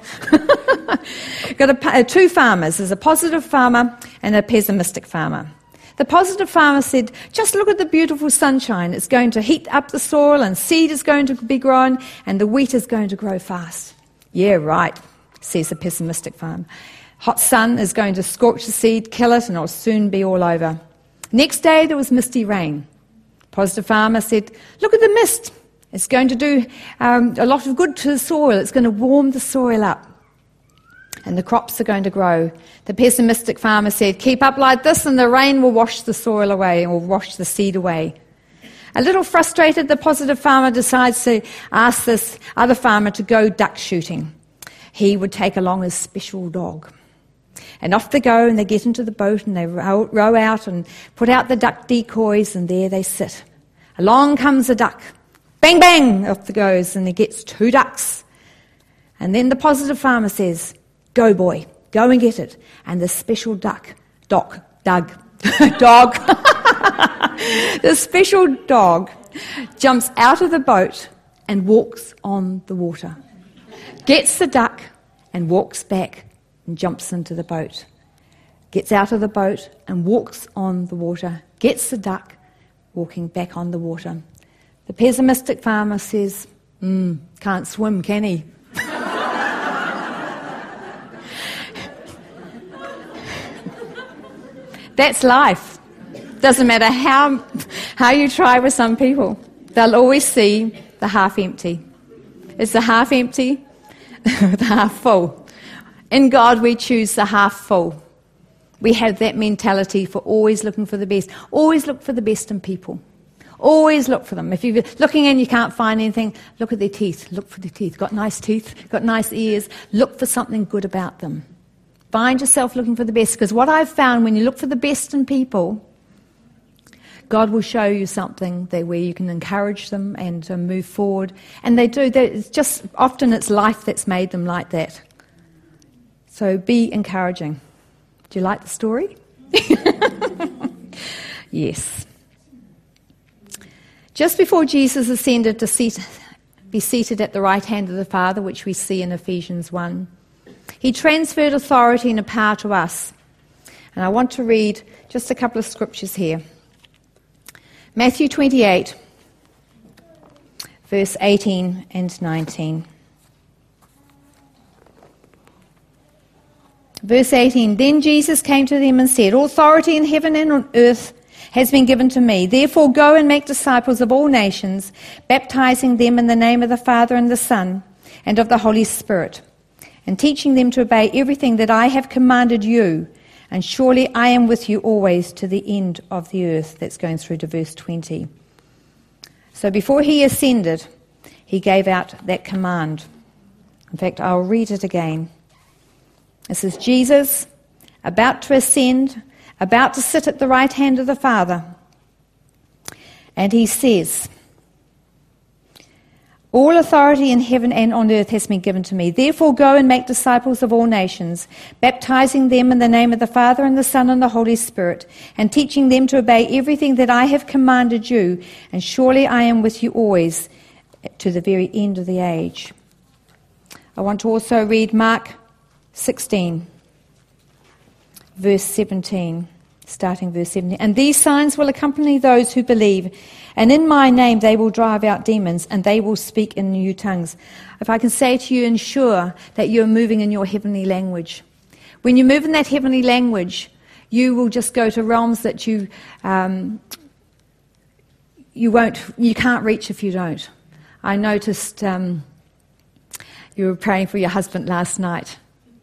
S3: Got 2 farmers. There's a positive farmer and a pessimistic farmer. The positive farmer said, just look at the beautiful sunshine. It's going to heat up the soil, and seed is going to be grown, and the wheat is going to grow fast. Yeah, right, says the pessimistic farmer. Hot sun is going to scorch the seed, kill it, and it'll soon be all over. Next day, there was misty rain. Positive farmer said, look at the mist. It's going to do a lot of good to the soil. It's going to warm the soil up. And the crops are going to grow. The pessimistic farmer said, keep up like this and the rain will wash the soil away or wash the seed away. A little frustrated, the positive farmer decides to ask this other farmer to go duck shooting. He would take along his special dog. And off they go, and they get into the boat, and they row out and put out the duck decoys, and there they sit. Along comes a duck. Bang, bang, off it goes, and he gets 2 ducks. And then the positive farmer says, go, boy, go and get it. And the special dog, the special dog jumps out of the boat and walks on the water. Gets the duck and walks back and jumps into the boat. Gets out of the boat and walks on the water. Gets the duck, walking back on the water. The pessimistic farmer says, can't swim, can he? That's life. Doesn't matter how you try with some people. They'll always see the half empty. It's the half empty, the half full. In God, we choose the half full. We have that mentality for always looking for the best. Always look for the best in people. Always look for them. If you're looking and you can't find anything, look at their teeth. Look for their teeth. Got nice teeth, got nice ears. Look for something good about them. Find yourself looking for the best, because what I've found, when you look for the best in people, God will show you something there where you can encourage them and move forward. And they do. It's just often it's life that's made them like that. So be encouraging. Do you like the story? Yes. Just before Jesus ascended to be seated at the right hand of the Father, which we see in Ephesians 1, he transferred authority and power to us. And I want to read just a couple of scriptures here. Matthew 28, verse 18 and 19. Verse 18, then Jesus came to them and said, all authority in heaven and on earth has been given to me. Therefore go and make disciples of all nations, baptizing them in the name of the Father and the Son and of the Holy Spirit, and teaching them to obey everything that I have commanded you. And surely I am with you always to the end of the earth. That's going through to verse 20. So before he ascended, he gave out that command. In fact, I'll read it again. This is Jesus about to ascend, about to sit at the right hand of the Father. And he says, all authority in heaven and on earth has been given to me. Therefore go and make disciples of all nations, baptizing them in the name of the Father and the Son and the Holy Spirit, and teaching them to obey everything that I have commanded you. And surely I am with you always to the very end of the age. I want to also read Mark 16, verse 17, starting verse 17. And these signs will accompany those who believe, and in my name they will drive out demons, and they will speak in new tongues. If I can say to you, ensure that you're moving in your heavenly language. When you move in that heavenly language, you will just go to realms that you you can't reach if you don't. I noticed you were praying for your husband last night.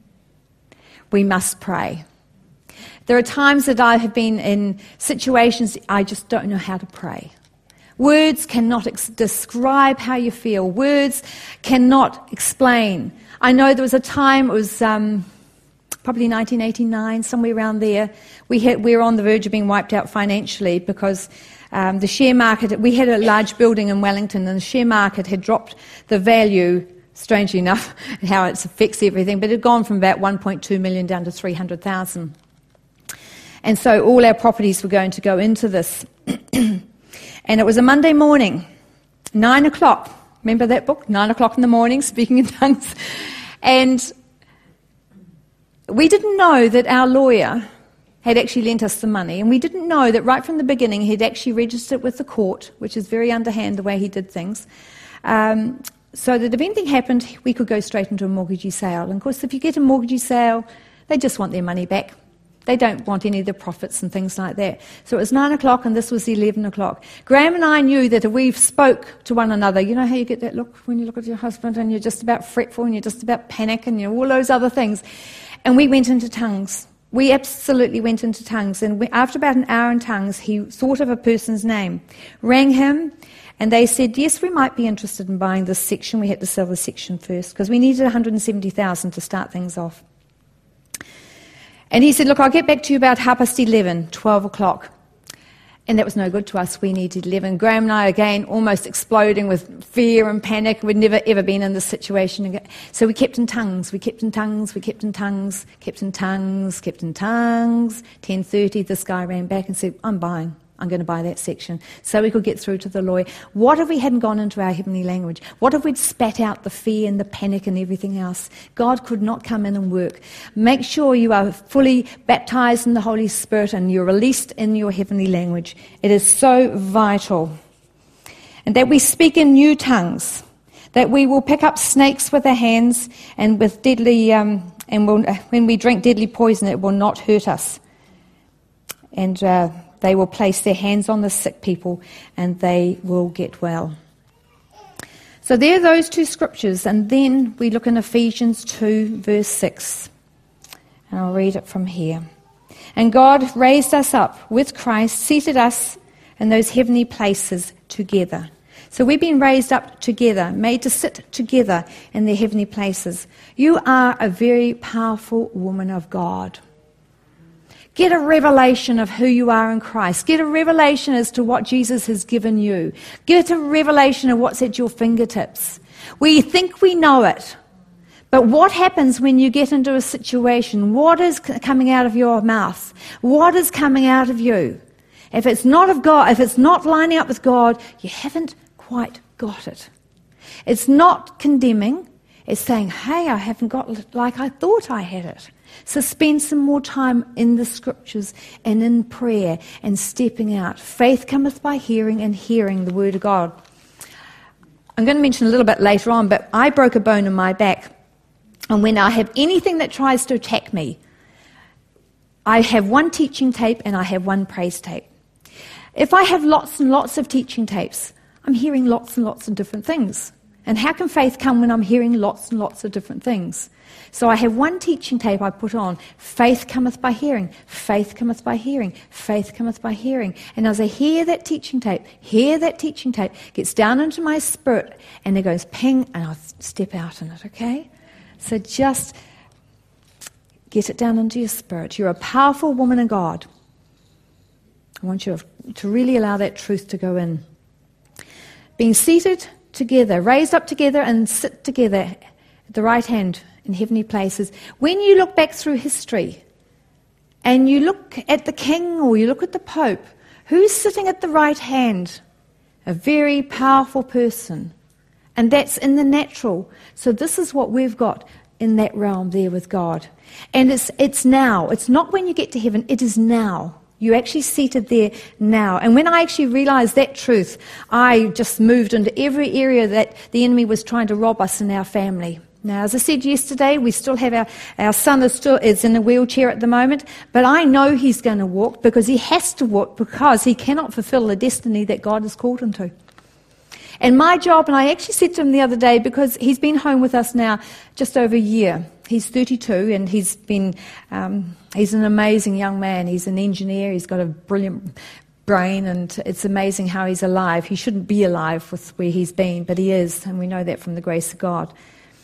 S3: We must pray. There are times that I have been in situations I just don't know how to pray. Words cannot describe how you feel. Words cannot explain. I know there was a time, it was probably 1989, somewhere around there, we were on the verge of being wiped out financially because the share market, we had a large building in Wellington and the share market had dropped the value, strangely enough, how it affects everything, but it had gone from about 1.2 million down to 300,000. And so all our properties were going to go into this. And it was a Monday morning, 9 o'clock. Remember that book? 9 o'clock in the morning, speaking in tongues. And we didn't know that our lawyer had actually lent us the money. And we didn't know that right from the beginning he'd actually registered with the court, which is very underhand the way he did things. So that if anything happened, we could go straight into a mortgagee sale. And of course, if you get a mortgagee sale, they just want their money back. They don't want any of the profits and things like that. So it was 9 o'clock and this was 11 o'clock. Graham and I knew that if we spoke to one another, you know how you get that look when you look at your husband and you're just about fretful and you're just about panic and all those other things. And we went into tongues. We absolutely went into tongues. And after about an hour in tongues, he thought of a person's name, rang him, and they said, yes, we might be interested in buying this section. We had to sell the section first because we needed 170,000 to start things off. And he said, look, I'll get back to you about 11:30, 12 o'clock. And that was no good to us. We needed 11. Graham and I, again, almost exploding with fear and panic. We'd never, ever been in this situation again. So we kept in tongues. We kept in tongues. We kept in tongues. Kept in tongues. Kept in tongues. 10:30, this guy ran back and said, I'm going to buy that section. So we could get through to the lawyer. What if we hadn't gone into our heavenly language? What if we'd spat out the fear and the panic and everything else? God could not come in and work. Make sure you are fully baptized in the Holy Spirit and you're released in your heavenly language. It is so vital. And that we speak in new tongues. That we will pick up snakes with our hands and with deadly, when we drink deadly poison, it will not hurt us. And they will place their hands on the sick people and they will get well. So there are those two scriptures. And then we look in Ephesians 2, verse 6. And I'll read it from here. And God raised us up with Christ, seated us in those heavenly places together. So we've been raised up together, made to sit together in the heavenly places. You are a very powerful woman of God. Get a revelation of who you are in Christ. Get a revelation as to what Jesus has given you. Get a revelation of what's at your fingertips. We think we know it. But what happens when you get into a situation? What is coming out of your mouth? What is coming out of you? If it's not of God, if it's not lining up with God, you haven't quite got it. It's not condemning. It's saying, hey, I haven't got it like I thought I had it. So spend some more time in the scriptures and in prayer and stepping out. Faith cometh by hearing and hearing the word of God. I'm going to mention a little bit later on, but I broke a bone in my back. And when I have anything that tries to attack me, I have one teaching tape and I have one praise tape. If I have lots and lots of teaching tapes, I'm hearing lots and lots of different things. And how can faith come when I'm hearing lots and lots of different things? So I have one teaching tape I put on. Faith cometh by hearing. Faith cometh by hearing. Faith cometh by hearing. And as I hear that teaching tape, gets down into my spirit, and it goes ping, and I'll step out in it, okay? So just get it down into your spirit. You're a powerful woman of God. I want you to really allow that truth to go in. Being seated together, raised up together and sit together at the right hand in heavenly places. When you look back through history and you look at the king or you look at the pope, who's sitting at the right hand? A very powerful person. And that's in the natural. So this is what we've got in that realm there with God. And it's now. It's not when you get to heaven. It is now. You're actually seated there now. And when I actually realized that truth, I just moved into every area that the enemy was trying to rob us in our family.
S4: Now, as I said yesterday, we still have our son is in a wheelchair at the moment, but I know he's going to walk because he has to walk because he cannot fulfill the destiny that God has called him to. And my job, and I actually said to him the other day, because he's been home with us now just over a year. He's 32 and he's an amazing young man. He's an engineer. He's got a brilliant brain, and it's amazing how he's alive. He shouldn't be alive with where he's been, but he is, and we know that from the grace of God.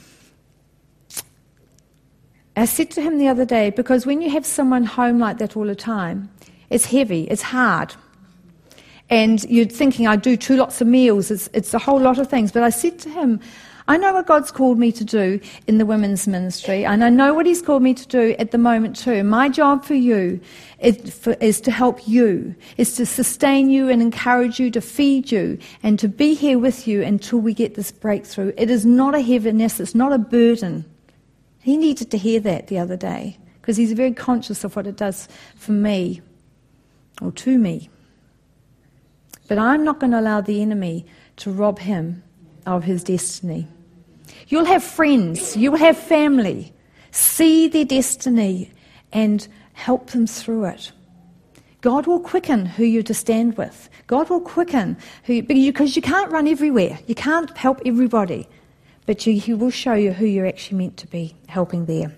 S4: I said to him the other day, because when you have someone home like that all the time, it's heavy, it's hard. And you're thinking, I do 2 lots of meals, it's a whole lot of things. But I said to him, I know what God's called me to do in the women's ministry, and I know what he's called me to do at the moment too. My job for you is to help you, is to sustain you and encourage you, to feed you, and to be here with you until we get this breakthrough. It is not a heaviness, it's not a burden. He needed to hear that the other day because he's very conscious of what it does for me or to me. But I'm not going to allow the enemy to rob him of his destiny. You'll have friends, you'll have family. See their destiny and help them through it. God will quicken who you're to stand with. God will quicken because you can't run everywhere. You can't help everybody. But he will show you who you're actually meant to be helping there.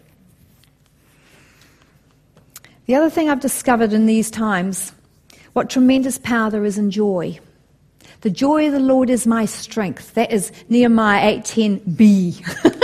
S4: The other thing I've discovered in these times, what tremendous power there is in joy. The joy of the Lord is my strength. That is Nehemiah 8:10b.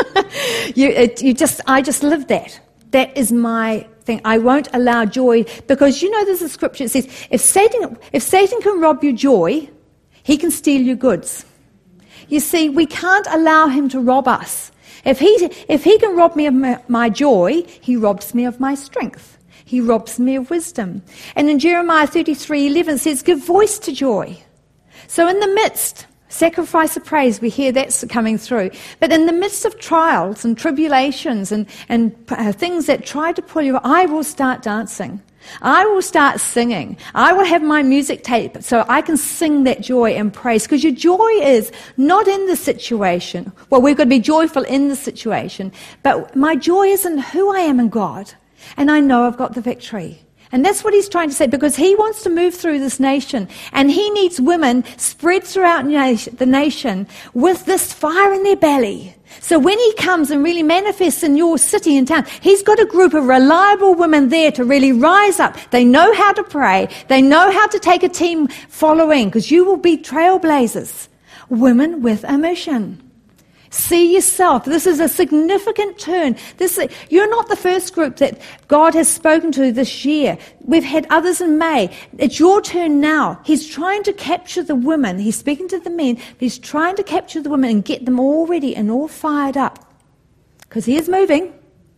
S4: I just live that. That is my thing. I won't allow joy, because you know there's a scripture that says, if Satan can rob your joy, he can steal your goods. You see, we can't allow him to rob us. If he can rob me of my joy, he robs me of my strength. He robs me of wisdom. And in Jeremiah 33:11 it says, give voice to joy. So in the midst, sacrifice of praise, we hear that's coming through. But in the midst of trials and tribulations and things that try to pull you, I will start dancing. I will start singing. I will have my music tape so I can sing that joy and praise. Because your joy is not in the situation. Well, we've got to be joyful in the situation. But my joy is in who I am in God. And I know I've got the victory. And that's what he's trying to say, because he wants to move through this nation. And he needs women spread throughout the nation with this fire in their belly. So when he comes and really manifests in your city and town, he's got a group of reliable women there to really rise up. They know how to pray. They know how to take a team following, because you will be trailblazers. Women with a mission. See yourself. This is a significant turn. You're not the first group that God has spoken to this year. We've had others in May. It's your turn now. He's trying to capture the women. He's speaking to the men. But he's trying to capture the women and get them all ready and all fired up. Because he is moving.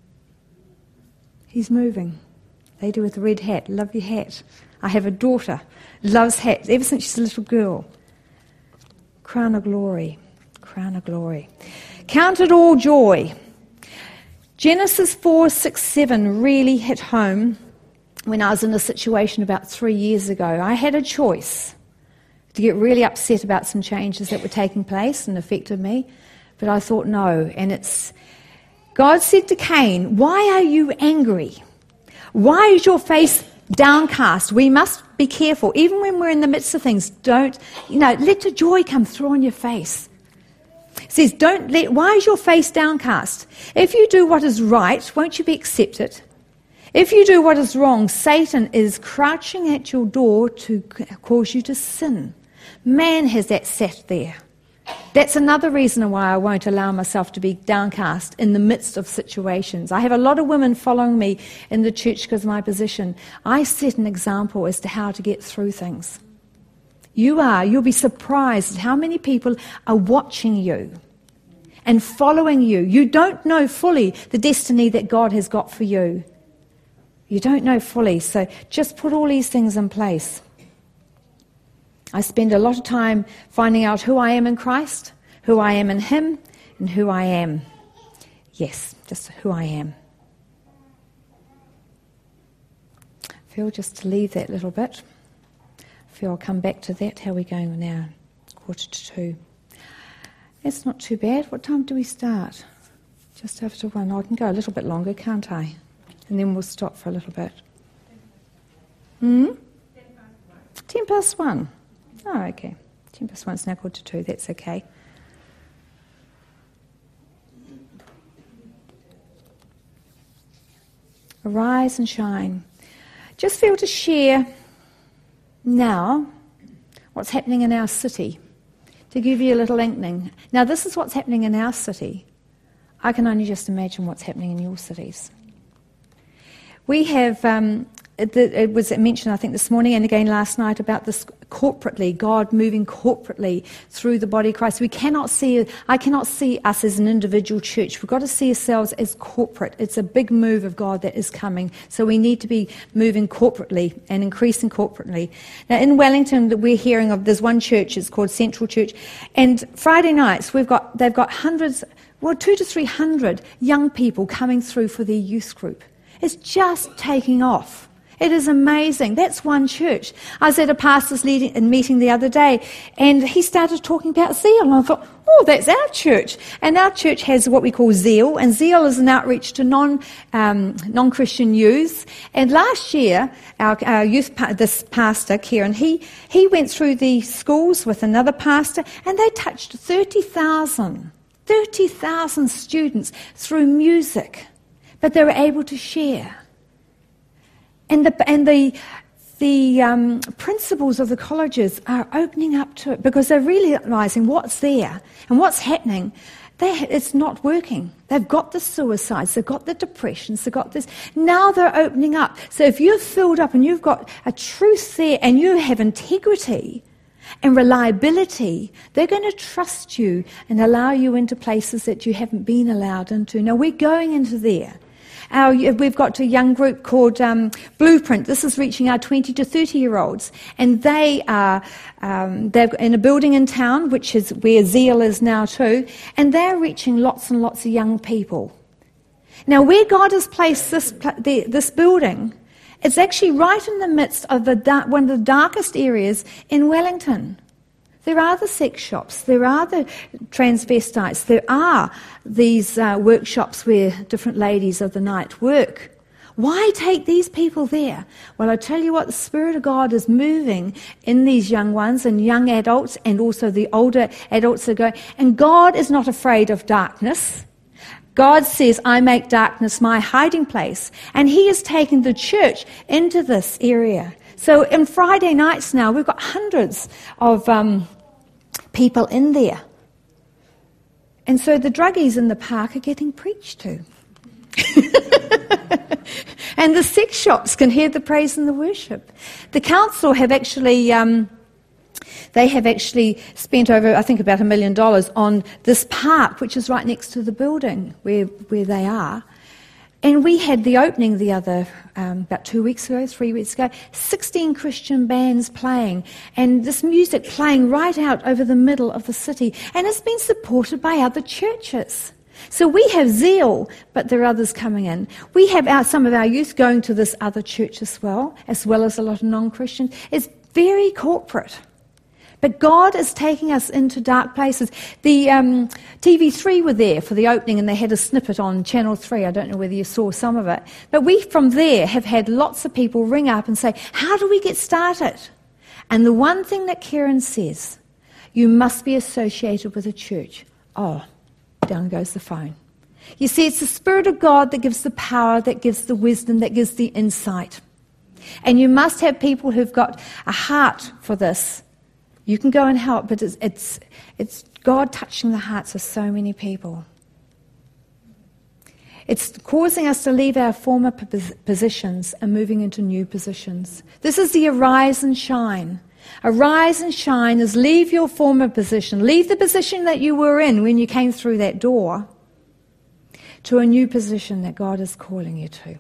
S4: He's moving. Lady with the red hat. Love your hat. I have a daughter. Loves hats ever since she's a little girl. Crown of glory. Crown of glory. Count it all joy. Genesis 4:6-7 really hit home when I was in a situation about 3 years ago. I had a choice to get really upset about some changes that were taking place and affected me, but I thought no. And God said to Cain, why are you angry? Why is your face downcast? We must be careful. Even when we're in the midst of things, let the joy come through on your face. It says, why is your face downcast? If you do what is right, won't you be accepted? If you do what is wrong, Satan is crouching at your door to cause you to sin. Man has that sat there. That's another reason why I won't allow myself to be downcast in the midst of situations. I have a lot of women following me in the church because of my position. I set an example as to how to get through things. You'll be surprised at how many people are watching you and following you. You don't know fully the destiny that God has got for you. You don't know fully, so just put all these things in place. I spend a lot of time finding out who I am in Christ, who I am in Him, and who I am. Yes, just who I am. I feel just to leave that little bit. I'll come back to that. How are we going now? 1:45. That's not too bad. What time do we start?
S3: Just after 1. I can go a little bit longer, can't I? And then we'll stop for a little bit. 10 past 1. Oh, okay. 10 past 1 is now 1:45. That's okay. Arise and shine. Just feel to share now what's happening in our city, to give you a little inkling. Now, this is what's happening in our city. I can only just imagine what's happening in your cities. We have, it was mentioned, I think, this morning and again last night about this corporately, God moving corporately through the body of Christ. I cannot see us as an individual church. We've got to see ourselves as corporate. It's a big move of God that is coming. So we need to be moving corporately and increasing corporately. Now in Wellington, we're hearing of, there's one church, it's called Central Church, and Friday nights they've got hundreds, 200 to 300 young people coming through for their youth group. It's just taking off. It is amazing. That's one church. I was at a pastor's meeting the other day, and he started talking about Zeal, and I thought, oh, that's our church. And our church has what we call Zeal, and Zeal is an outreach to non-Christian youths. And last year, our youth, this pastor, Kieran, he went through the schools with another pastor, and they touched 30,000 students through music, but they were able to share. And the principals of the colleges are opening up to it because they're realising what's there and what's happening. It's not working. They've got the suicides, they've got the depressions, they've got this. Now they're opening up. So if you're filled up and you've got a truth there and you have integrity and reliability, they're going to trust you and allow you into places that you haven't been allowed into. Now we're going into there. We've got a young group called Blueprint. This is reaching our 20 to 30-year-olds. And they're in a building in town, which is where Zeal is now too. And they're reaching lots and lots of young people. Now, where God has placed this building, it's actually right in the midst of one of the darkest areas in Wellington. There are the sex shops, there are the transvestites, there are these workshops where different ladies of the night work. Why take these people there? Well, I tell you what, the Spirit of God is moving in these young ones and young adults and also the older adults that go. And God is not afraid of darkness. God says, I make darkness my hiding place. And He is taking the church into this area. So on Friday nights now, we've got hundreds of people in there. And so the druggies in the park are getting preached to. And the sex shops can hear the praise and the worship. The council have actually, they have actually spent over, I think, about $1 million on this park, which is right next to the building where they are. And we had the opening about 3 weeks ago, 16 Christian bands playing, and this music playing right out over the middle of the city. And it's been supported by other churches. So we have Zeal, but there are others coming in. We have some of our youth going to this other church as well as a lot of non-Christians. It's very corporate. But God is taking us into dark places. The TV3 were there for the opening, and they had a snippet on Channel 3. I don't know whether you saw some of it. But we, from there, have had lots of people ring up and say, how do we get started? And the one thing that Karen says, you must be associated with a church. Oh, down goes the phone. You see, it's the Spirit of God that gives the power, that gives the wisdom, that gives the insight. And you must have people who've got a heart for this. You can go and help, but it's God touching the hearts of so many people. It's causing us to leave our former positions and moving into new positions. This is the arise and shine. Arise and shine is leave your former position. Leave the position that you were in when you came through that door to a new position that God is calling you to.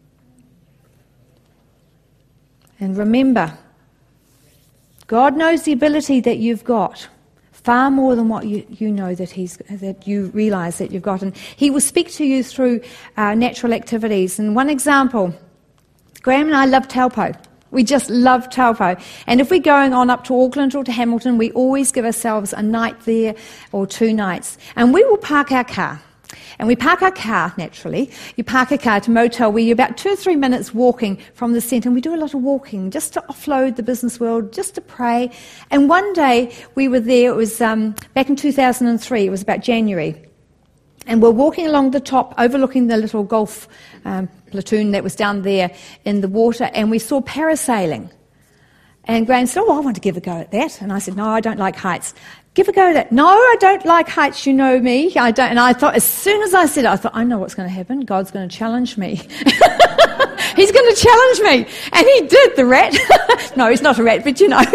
S3: And remember, God knows the ability that you've got far more than what you know that you realise that you've got. And He will speak to you through natural activities. And one example, Graham and I love Taupo. We just love Taupo. And if we're going on up to Auckland or to Hamilton, we always give ourselves a night there or 2 nights. And we will park our car.
S4: And we park our car, naturally. You park a car at a motel where you're about 2 or 3 minutes walking from the centre. And we do a lot of walking just to offload the business world, just to pray. And one day we were there, it was back in 2003, it was about January. And we're walking along the top, overlooking the little golf platoon that was down there in the water. And we saw parasailing. And Graham said, I want to give a go at that. And I said, no, I don't like heights. Give a go at that. No, I don't like heights, you know me. I don't. And I thought, as soon as I said it, I thought, I know what's going to happen. God's going to challenge me. He's going to challenge me. And he did, the rat. No, he's not a rat, but you know.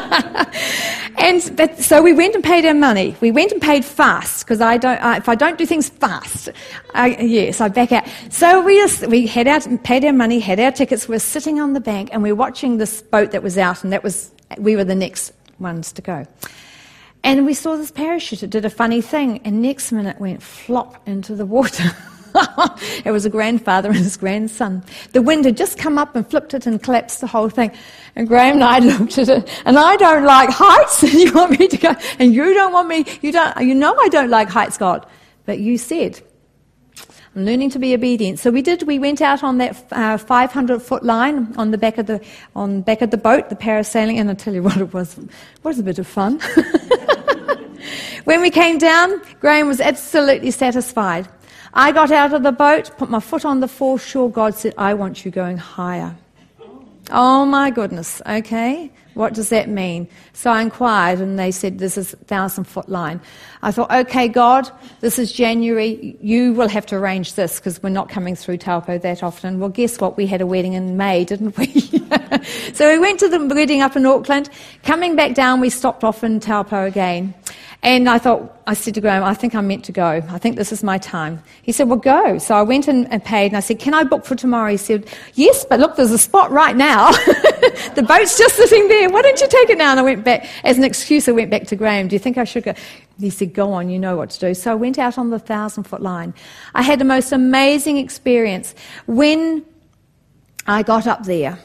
S4: So we went and paid our money. We went and paid fast, because if I don't do things fast, I back out. So we head out and paid our money, had our tickets. We're sitting on the bank and we're watching this boat that was out, and we were the next ones to go. And we saw this parachute. It did a funny thing, and next minute it went flop into the water. It was a grandfather and his grandson. The wind had just come up and flipped it and collapsed the whole thing. And Graham and I looked at it, and I don't like heights, and you want me to go, and you don't want me, you know I don't like heights, God. But you said, I'm learning to be obedient. So we went out on that 500-foot line on the back of the boat, the parasailing, and I'll tell you what, it was a bit of fun. When we came down, Graham was absolutely satisfied. I got out of the boat, put my foot on the foreshore. God said, I want you going higher. Oh my goodness, okay. What does that mean? So I inquired, and they said, this is 1,000-foot line. I thought, okay, God, this is January. You will have to arrange this, because we're not coming through Taupo that often. Well, guess what? We had a wedding in May, didn't we? So we went to the wedding up in Auckland. Coming back down, we stopped off in Taupo again. And I said to Graham, I think I'm meant to go. I think this is my time. He said, well, go. So I went in and paid, and I said, can I book for tomorrow? He said, yes, but look, there's a spot right now. The boat's just sitting there. Why don't you take it now? And I went back, as an excuse, I went back to Graham. Do you think I should go? He said, go on, you know what to do. So I went out on the 1,000-foot line. I had the most amazing experience. When I got up there,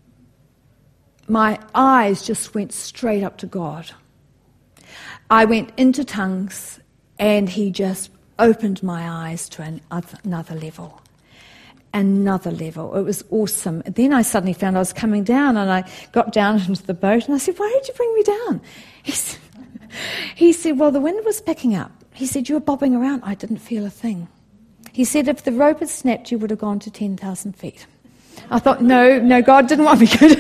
S4: my eyes just went straight up to God. I went into tongues, and he just opened my eyes to another level. Another level. It was awesome. Then I suddenly found I was coming down, and I got down into the boat, and I said, why did you bring me down? He said, well, the wind was picking up. He said, you were bobbing around. I didn't feel a thing. He said, if the rope had snapped, you would have gone to 10,000 feet. I thought, no, God didn't want me good.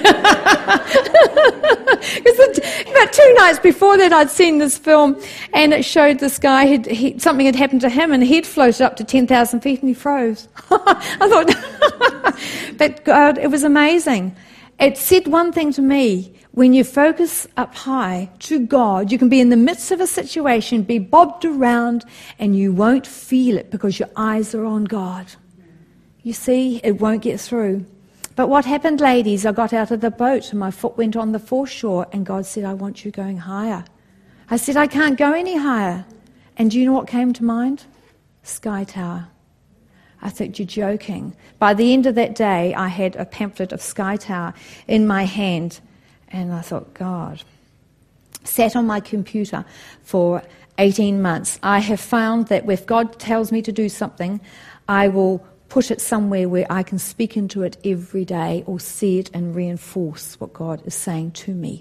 S4: Because about 2 nights before that, I'd seen this film, and it showed this guy, something had happened to him, and he'd floated up to 10,000 feet, and he froze. I thought, but God, it was amazing. It said one thing to me: when you focus up high to God, you can be in the midst of a situation, be bobbed around, and you won't feel it because your eyes are on God. You see, it won't get through. But what happened, ladies? I got out of the boat and my foot went on the foreshore, and God said, I want you going higher. I said, I can't go any higher. And do you know what came to mind? Sky Tower. I thought, you're joking. By the end of that day, I had a pamphlet of Sky Tower in my hand, and I thought, God. Sat on my computer for 18 months. I have found that if God tells me to do something, I will put it somewhere where I can speak into it every day, or see it and reinforce what God is saying to me.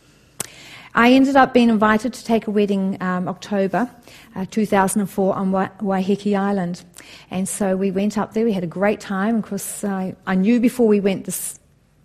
S4: I ended up being invited to take a wedding October 2004 on Waiheke Island. And so we went up there. We had a great time. Of course, I knew before we went this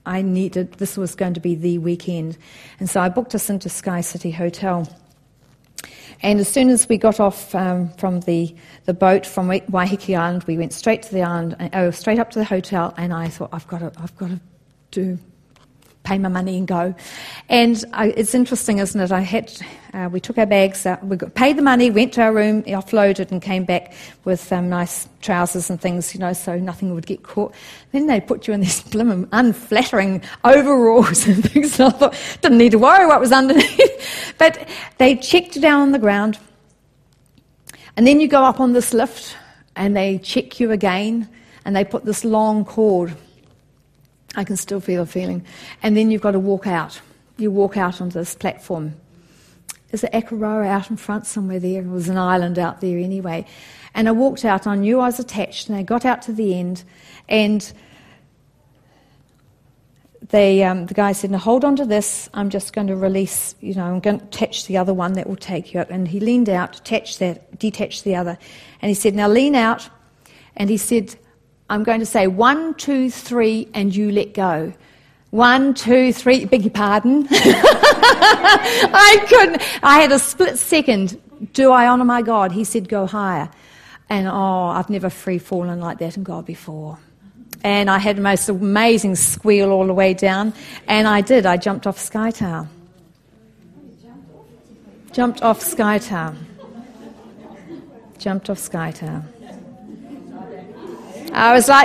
S4: was going to be the weekend. And so I booked us into Sky City Hotel. And as soon as we got off from the boat from Waiheke Island, we went straight to the island, straight up to the hotel, and I thought, I've got to pay my money and go. And it's interesting, isn't it? We took our bags, we paid the money, went to our room, offloaded, and came back with nice trousers and things, so nothing would get caught. Then they put you in these blimmin' unflattering overalls and things, and I thought, didn't need to worry what was underneath. But they checked you down on the ground, and then you go up on this lift, and they check you again, and they put this long cord. I can still feel the feeling. And then you've got to walk out. You walk out onto this platform. There's an Akaroa out in front somewhere there. It was an island out there anyway. And I walked out, and I knew I was attached, and I got out to the end, and the guy said, now hold on to this, I'm just going to release, I'm going to attach the other one that will take you up. And he leaned out, detached the other. And he said, now lean out. And he said, I'm going to say 1, 2, 3, and you let go. 1, 2, 3, beg your pardon. I had a split second. Do I honour my God? He said, go higher. And I've never free fallen like that in God before. And I had the most amazing squeal all the way down. And I jumped off Sky Tower. Jumped off Sky Tower. I was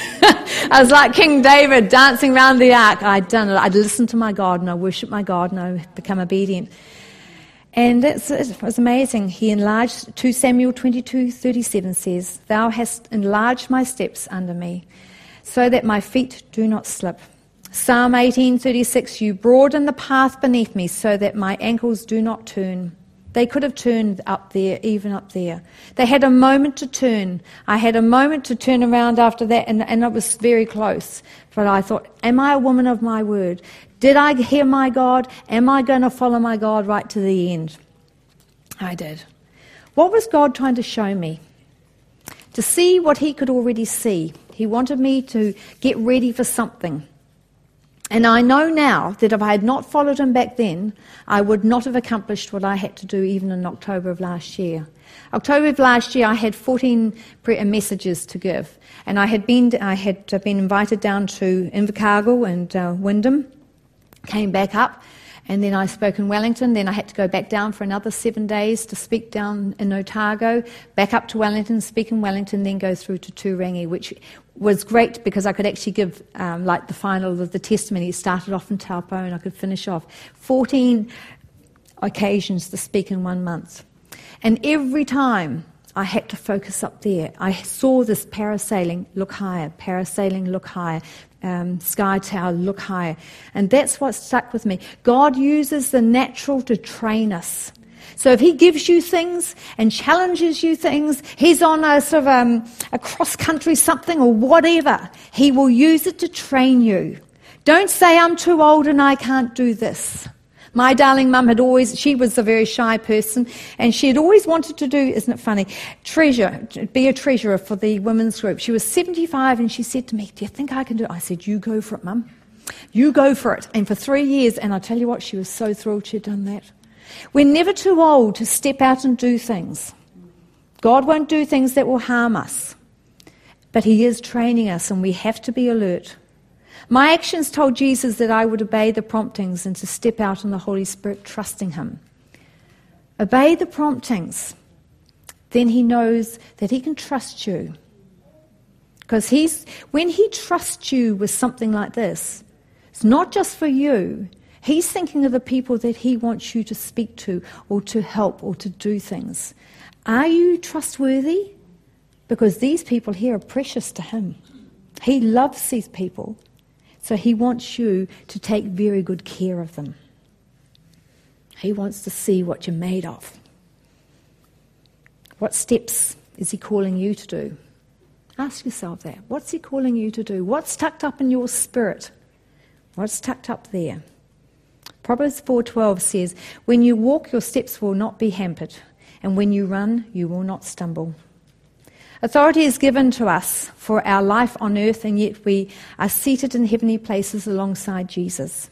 S4: like King David dancing around the ark. I'd done it. I'd listened to my God, and I worshipped my God, and I become obedient. And it was amazing. He enlarged, 2 Samuel 22:37 says, thou hast enlarged my steps under me, so that my feet do not slip. Psalm 18:36, you broaden the path beneath me, so that my ankles do not turn. They could have turned up there, even up there. They had a moment to turn. I had a moment to turn around after that, and it was very close. But I thought, am I a woman of my word? Did I hear my God? Am I going to follow my God right to the end? I did. What was God trying to show me? To see what he could already see. He wanted me to get ready for something. And I know now that if I had not followed him back then, I would not have accomplished what I had to do even in October of last year. October of last year, I had 14 messages to give. And I had been invited down to Invercargill and Wyndham, came back up, and then I spoke in Wellington. Then I had to go back down for another 7 days to speak down in Otago, back up to Wellington, speak in Wellington, then go through to Turangi, which was great because I could actually give like the final of the testimony. It started off in Taupo and I could finish off. 14 occasions to speak in 1 month. And every time I had to focus up there. I saw this parasailing, look higher, parasailing, look higher, Sky Tower, look higher. And that's what stuck with me. God uses the natural to train us. So if he gives you things and challenges you things, he's on a sort of a cross-country something or whatever, he will use it to train you. Don't say, I'm too old and I can't do this. My darling mum she was a very shy person, and she had always wanted to do, isn't it funny, be a treasurer for the women's group. She was 75 and she said to me, do you think I can do it? I said, you go for it, mum. You go for it. And for 3 years, and I tell you what, she was so thrilled she'd done that. We're never too old to step out and do things. God won't do things that will harm us, but he is training us, and we have to be alert. My actions told Jesus that I would obey the promptings and to step out in the Holy Spirit, trusting him. Obey the promptings. Then he knows that he can trust you. Because when he trusts you with something like this, it's not just for you. He's thinking of the people that he wants you to speak to or to help or to do things. Are you trustworthy? Because these people here are precious to him. He loves these people. So he wants you to take very good care of them. He wants to see what you're made of. What steps is he calling you to do? Ask yourself that. What's he calling you to do? What's tucked up in your spirit? What's tucked up there? Proverbs 4:12 says, when you walk, your steps will not be hampered, and when you run, you will not stumble. Authority is given to us for our life on earth, and yet we are seated in heavenly places alongside Jesus.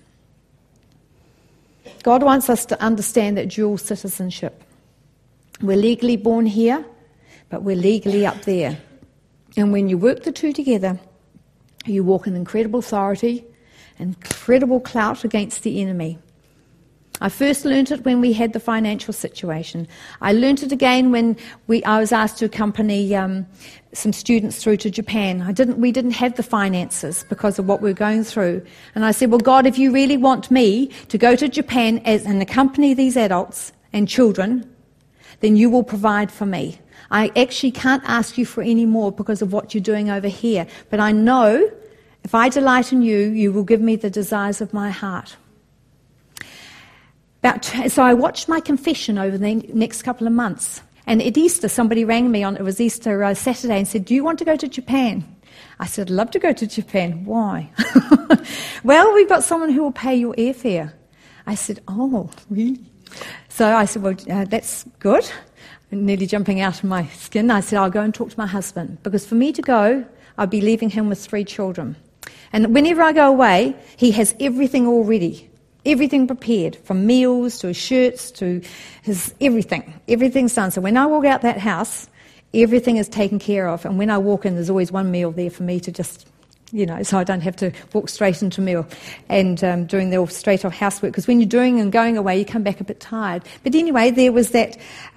S4: God wants us to understand that dual citizenship. We're legally born here, but we're legally up there. And when you work the two together, you walk in incredible authority, incredible clout against the enemy. I first learnt it when we had the financial situation. I learnt it again when I was asked to accompany some students through to Japan. We didn't have the finances because of what we were going through. And I said, well, God, if you really want me to go to Japan and accompany these adults and children, then you will provide for me. I actually can't ask you for any more because of what you're doing over here. But I know if I delight in you, you will give me the desires of my heart. So I watched my confession over the next couple of months. And at Easter, somebody rang me it was Easter Saturday, and said, "Do you want to go to Japan?" I said, "I'd love to go to Japan." "Why?" "Well, we've got someone who will pay your airfare." I said, "Oh, really?" So I said, "Well, that's good." Nearly jumping out of my skin. I said, "I'll go and talk to my husband, because for me to go, I'll be leaving him with 3 children. And whenever I go away, he has everything all ready. Everything prepared, from meals to his shirts to his everything. Everything's done. So when I walk out that house, everything is taken care of. And when I walk in, there's always one meal there for me to just, so I don't have to walk straight into meal and doing the straight off housework. Because when you're doing and going away, you come back a bit tired. But anyway, there was that...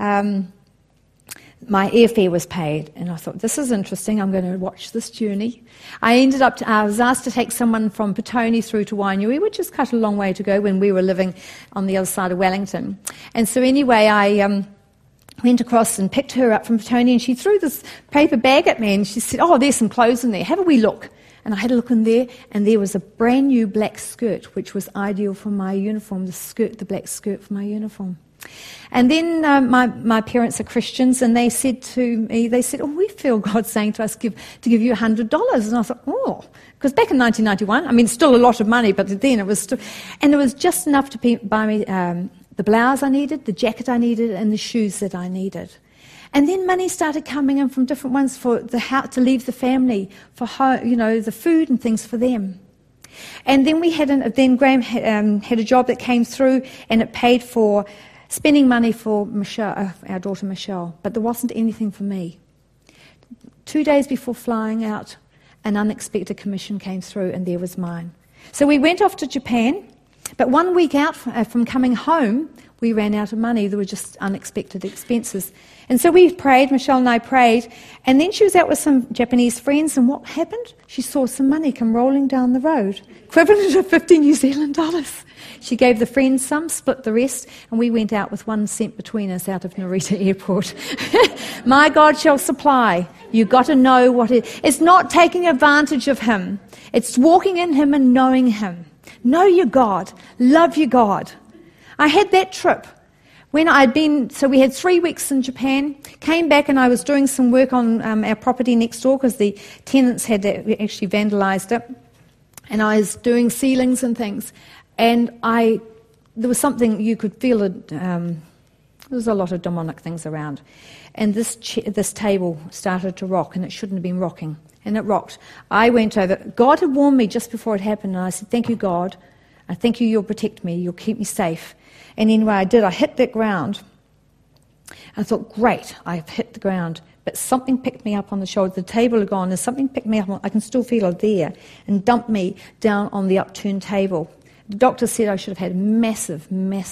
S4: my airfare was paid, and I thought, this is interesting, I'm going to watch this journey. I was asked to take someone from Petone through to Wainui, which is quite a long way to go when we were living on the other side of Wellington. And so anyway, I went across and picked her up from Petone, and she threw this paper bag at me, and she said, "Oh, there's some clothes in there, have a wee look." And I had a look in there, and there was a brand new black skirt, which was ideal for my uniform, the black skirt for my uniform. And then my parents are Christians, and they said to me, "Oh, we feel God's saying to us to give you $100. And I thought, oh, because back in 1991, still a lot of money, but then it was still, and it was just enough to buy me the blouse I needed, the jacket I needed, and the shoes that I needed. And then money started coming in from different ones for the house, to leave the family, for the food and things for them. And then then Graham had a job that came through, and it paid for spending money for Michelle, our daughter Michelle, but there wasn't anything for me. 2 days before flying out, an unexpected commission came through, and there was mine. So we went off to Japan, but 1 week out from coming home, we ran out of money. There were just unexpected expenses. And so we prayed, Michelle and I prayed, and then she was out with some Japanese friends, and what happened? She saw some money come rolling down the road, equivalent to 50 New Zealand dollars. She gave the friends some, split the rest, and we went out with 1 cent between us out of Narita Airport. My God shall supply. You've got to know what it's not taking advantage of Him. It's walking in Him and knowing Him. Know your God. Love your God. I had that trip. When we had 3 weeks in Japan, came back, and I was doing some work on our property next door, because the tenants had actually vandalised it, and I was doing ceilings and things, and there was something, you could feel it, there was a lot of demonic things around, and this table started to rock, and it shouldn't have been rocking, and it rocked. I went over. God had warned me just before it happened, and I said, "Thank you, God. I thank you, you'll protect me, you'll keep me safe." And anyway, I did. I hit that ground. I thought, great, I've hit the ground. But something picked me up on the shoulder. The table had gone, and something picked me up. I can still feel it there, and dumped me down on the upturned table. The doctor said I should have had massive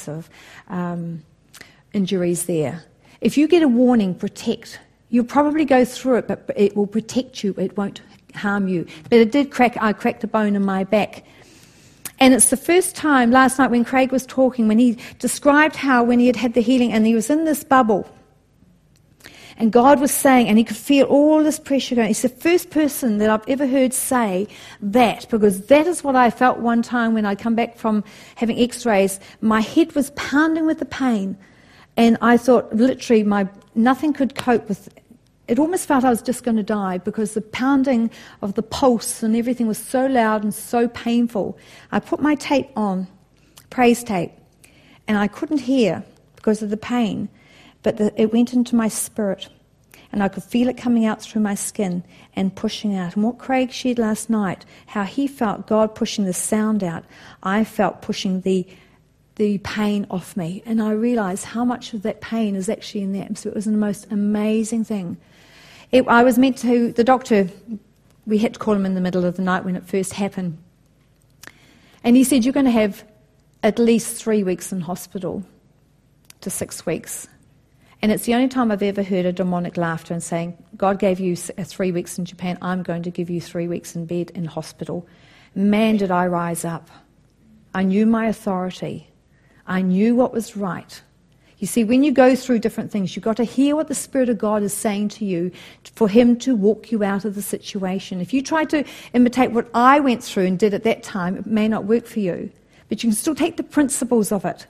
S4: injuries there. If you get a warning, protect. You'll probably go through it, but it will protect you. It won't harm you. But it did crack. I cracked a bone in my back. And it's the first time last night when Craig was talking, when he described how when he had the healing and he was in this bubble, and God was saying, and he could feel all this pressure going. He's the first person that I've ever heard say that, because that is what I felt one time when I come back from having x-rays. My head was pounding with the pain, and I thought literally nothing could cope with it. It almost felt I was just going to die, because the pounding of the pulse and everything was so loud and so painful. I put my tape on, praise tape, and I couldn't hear because of the pain, but it went into my spirit, and I could feel it coming out through my skin and pushing out. And what Craig shared last night, how he felt God pushing the sound out, I felt pushing the pain off me, and I realised how much of that pain is actually in the atmosphere. It was the most amazing thing. I was meant to, the doctor, we had to call him in the middle of the night when it first happened, and he said, "You're going to have at least 3 weeks in hospital to 6 weeks." And it's the only time I've ever heard a demonic laughter and saying, "God gave you 3 weeks in Japan, I'm going to give you 3 weeks in bed in hospital." Man, did I rise up. I knew my authority. I knew what was right. You see, when you go through different things, you've got to hear what the Spirit of God is saying to you for Him to walk you out of the situation. If you try to imitate what I went through and did at that time, it may not work for you. But you can still take the principles of it.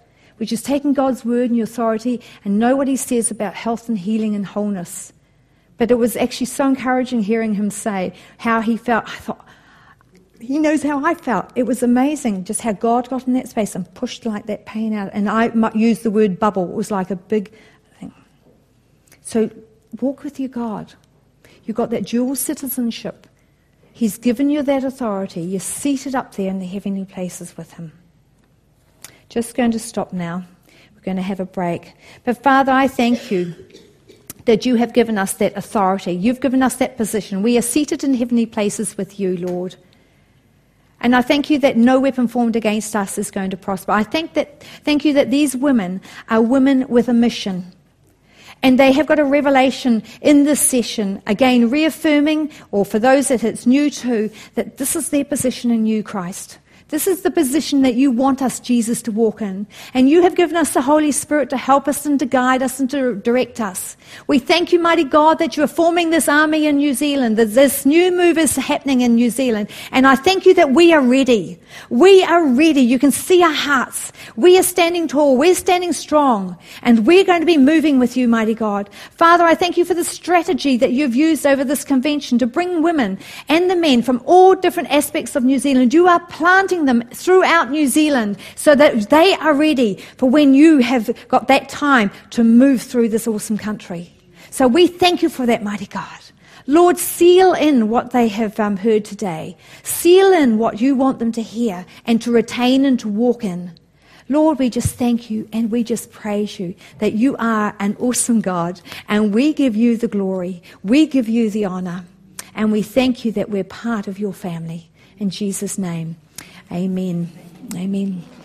S4: which is taking God's word and your authority and know what he says about health and healing and wholeness. But it was actually so encouraging hearing him say how he felt. I thought, he knows how I felt. It was amazing just how God got in that space and pushed like that pain out. And I might use the word bubble. It was like a big thing. So walk with your God. You've got that dual citizenship. He's given you that authority. You're seated up there in the heavenly places with him. Just going to stop now. We're going to have a break. But Father, I thank you that you have given us that authority. You've given us that position. We are seated in heavenly places with you, Lord. And I thank you that no weapon formed against us is going to prosper. I thank you that these women are women with a mission. And they have got a revelation in this session, again reaffirming, or for those that it's new to, that this is their position in you, Christ. This is the position that you want us, Jesus, to walk in. And you have given us the Holy Spirit to help us and to guide us and to direct us. We thank you, mighty God, that you are forming this army in New Zealand, that this new move is happening in New Zealand. And I thank you that we are ready. We are ready. You can see our hearts. We are standing tall. We're standing strong. And we're going to be moving with you, mighty God. Father, I thank you for the strategy that you've used over this convention to bring women and the men from all different aspects of New Zealand. You are planting them throughout New Zealand so that they are ready for when you have got that time to move through this awesome country. So we thank you for that, mighty God. Lord, seal in what they have heard today. Seal in what you want them to hear and to retain and to walk in. Lord, we just thank you and we just praise you that you are an awesome God, and we give you the glory. We give you the honor, and we thank you that we're part of your family. In Jesus' name. Amen. Amen.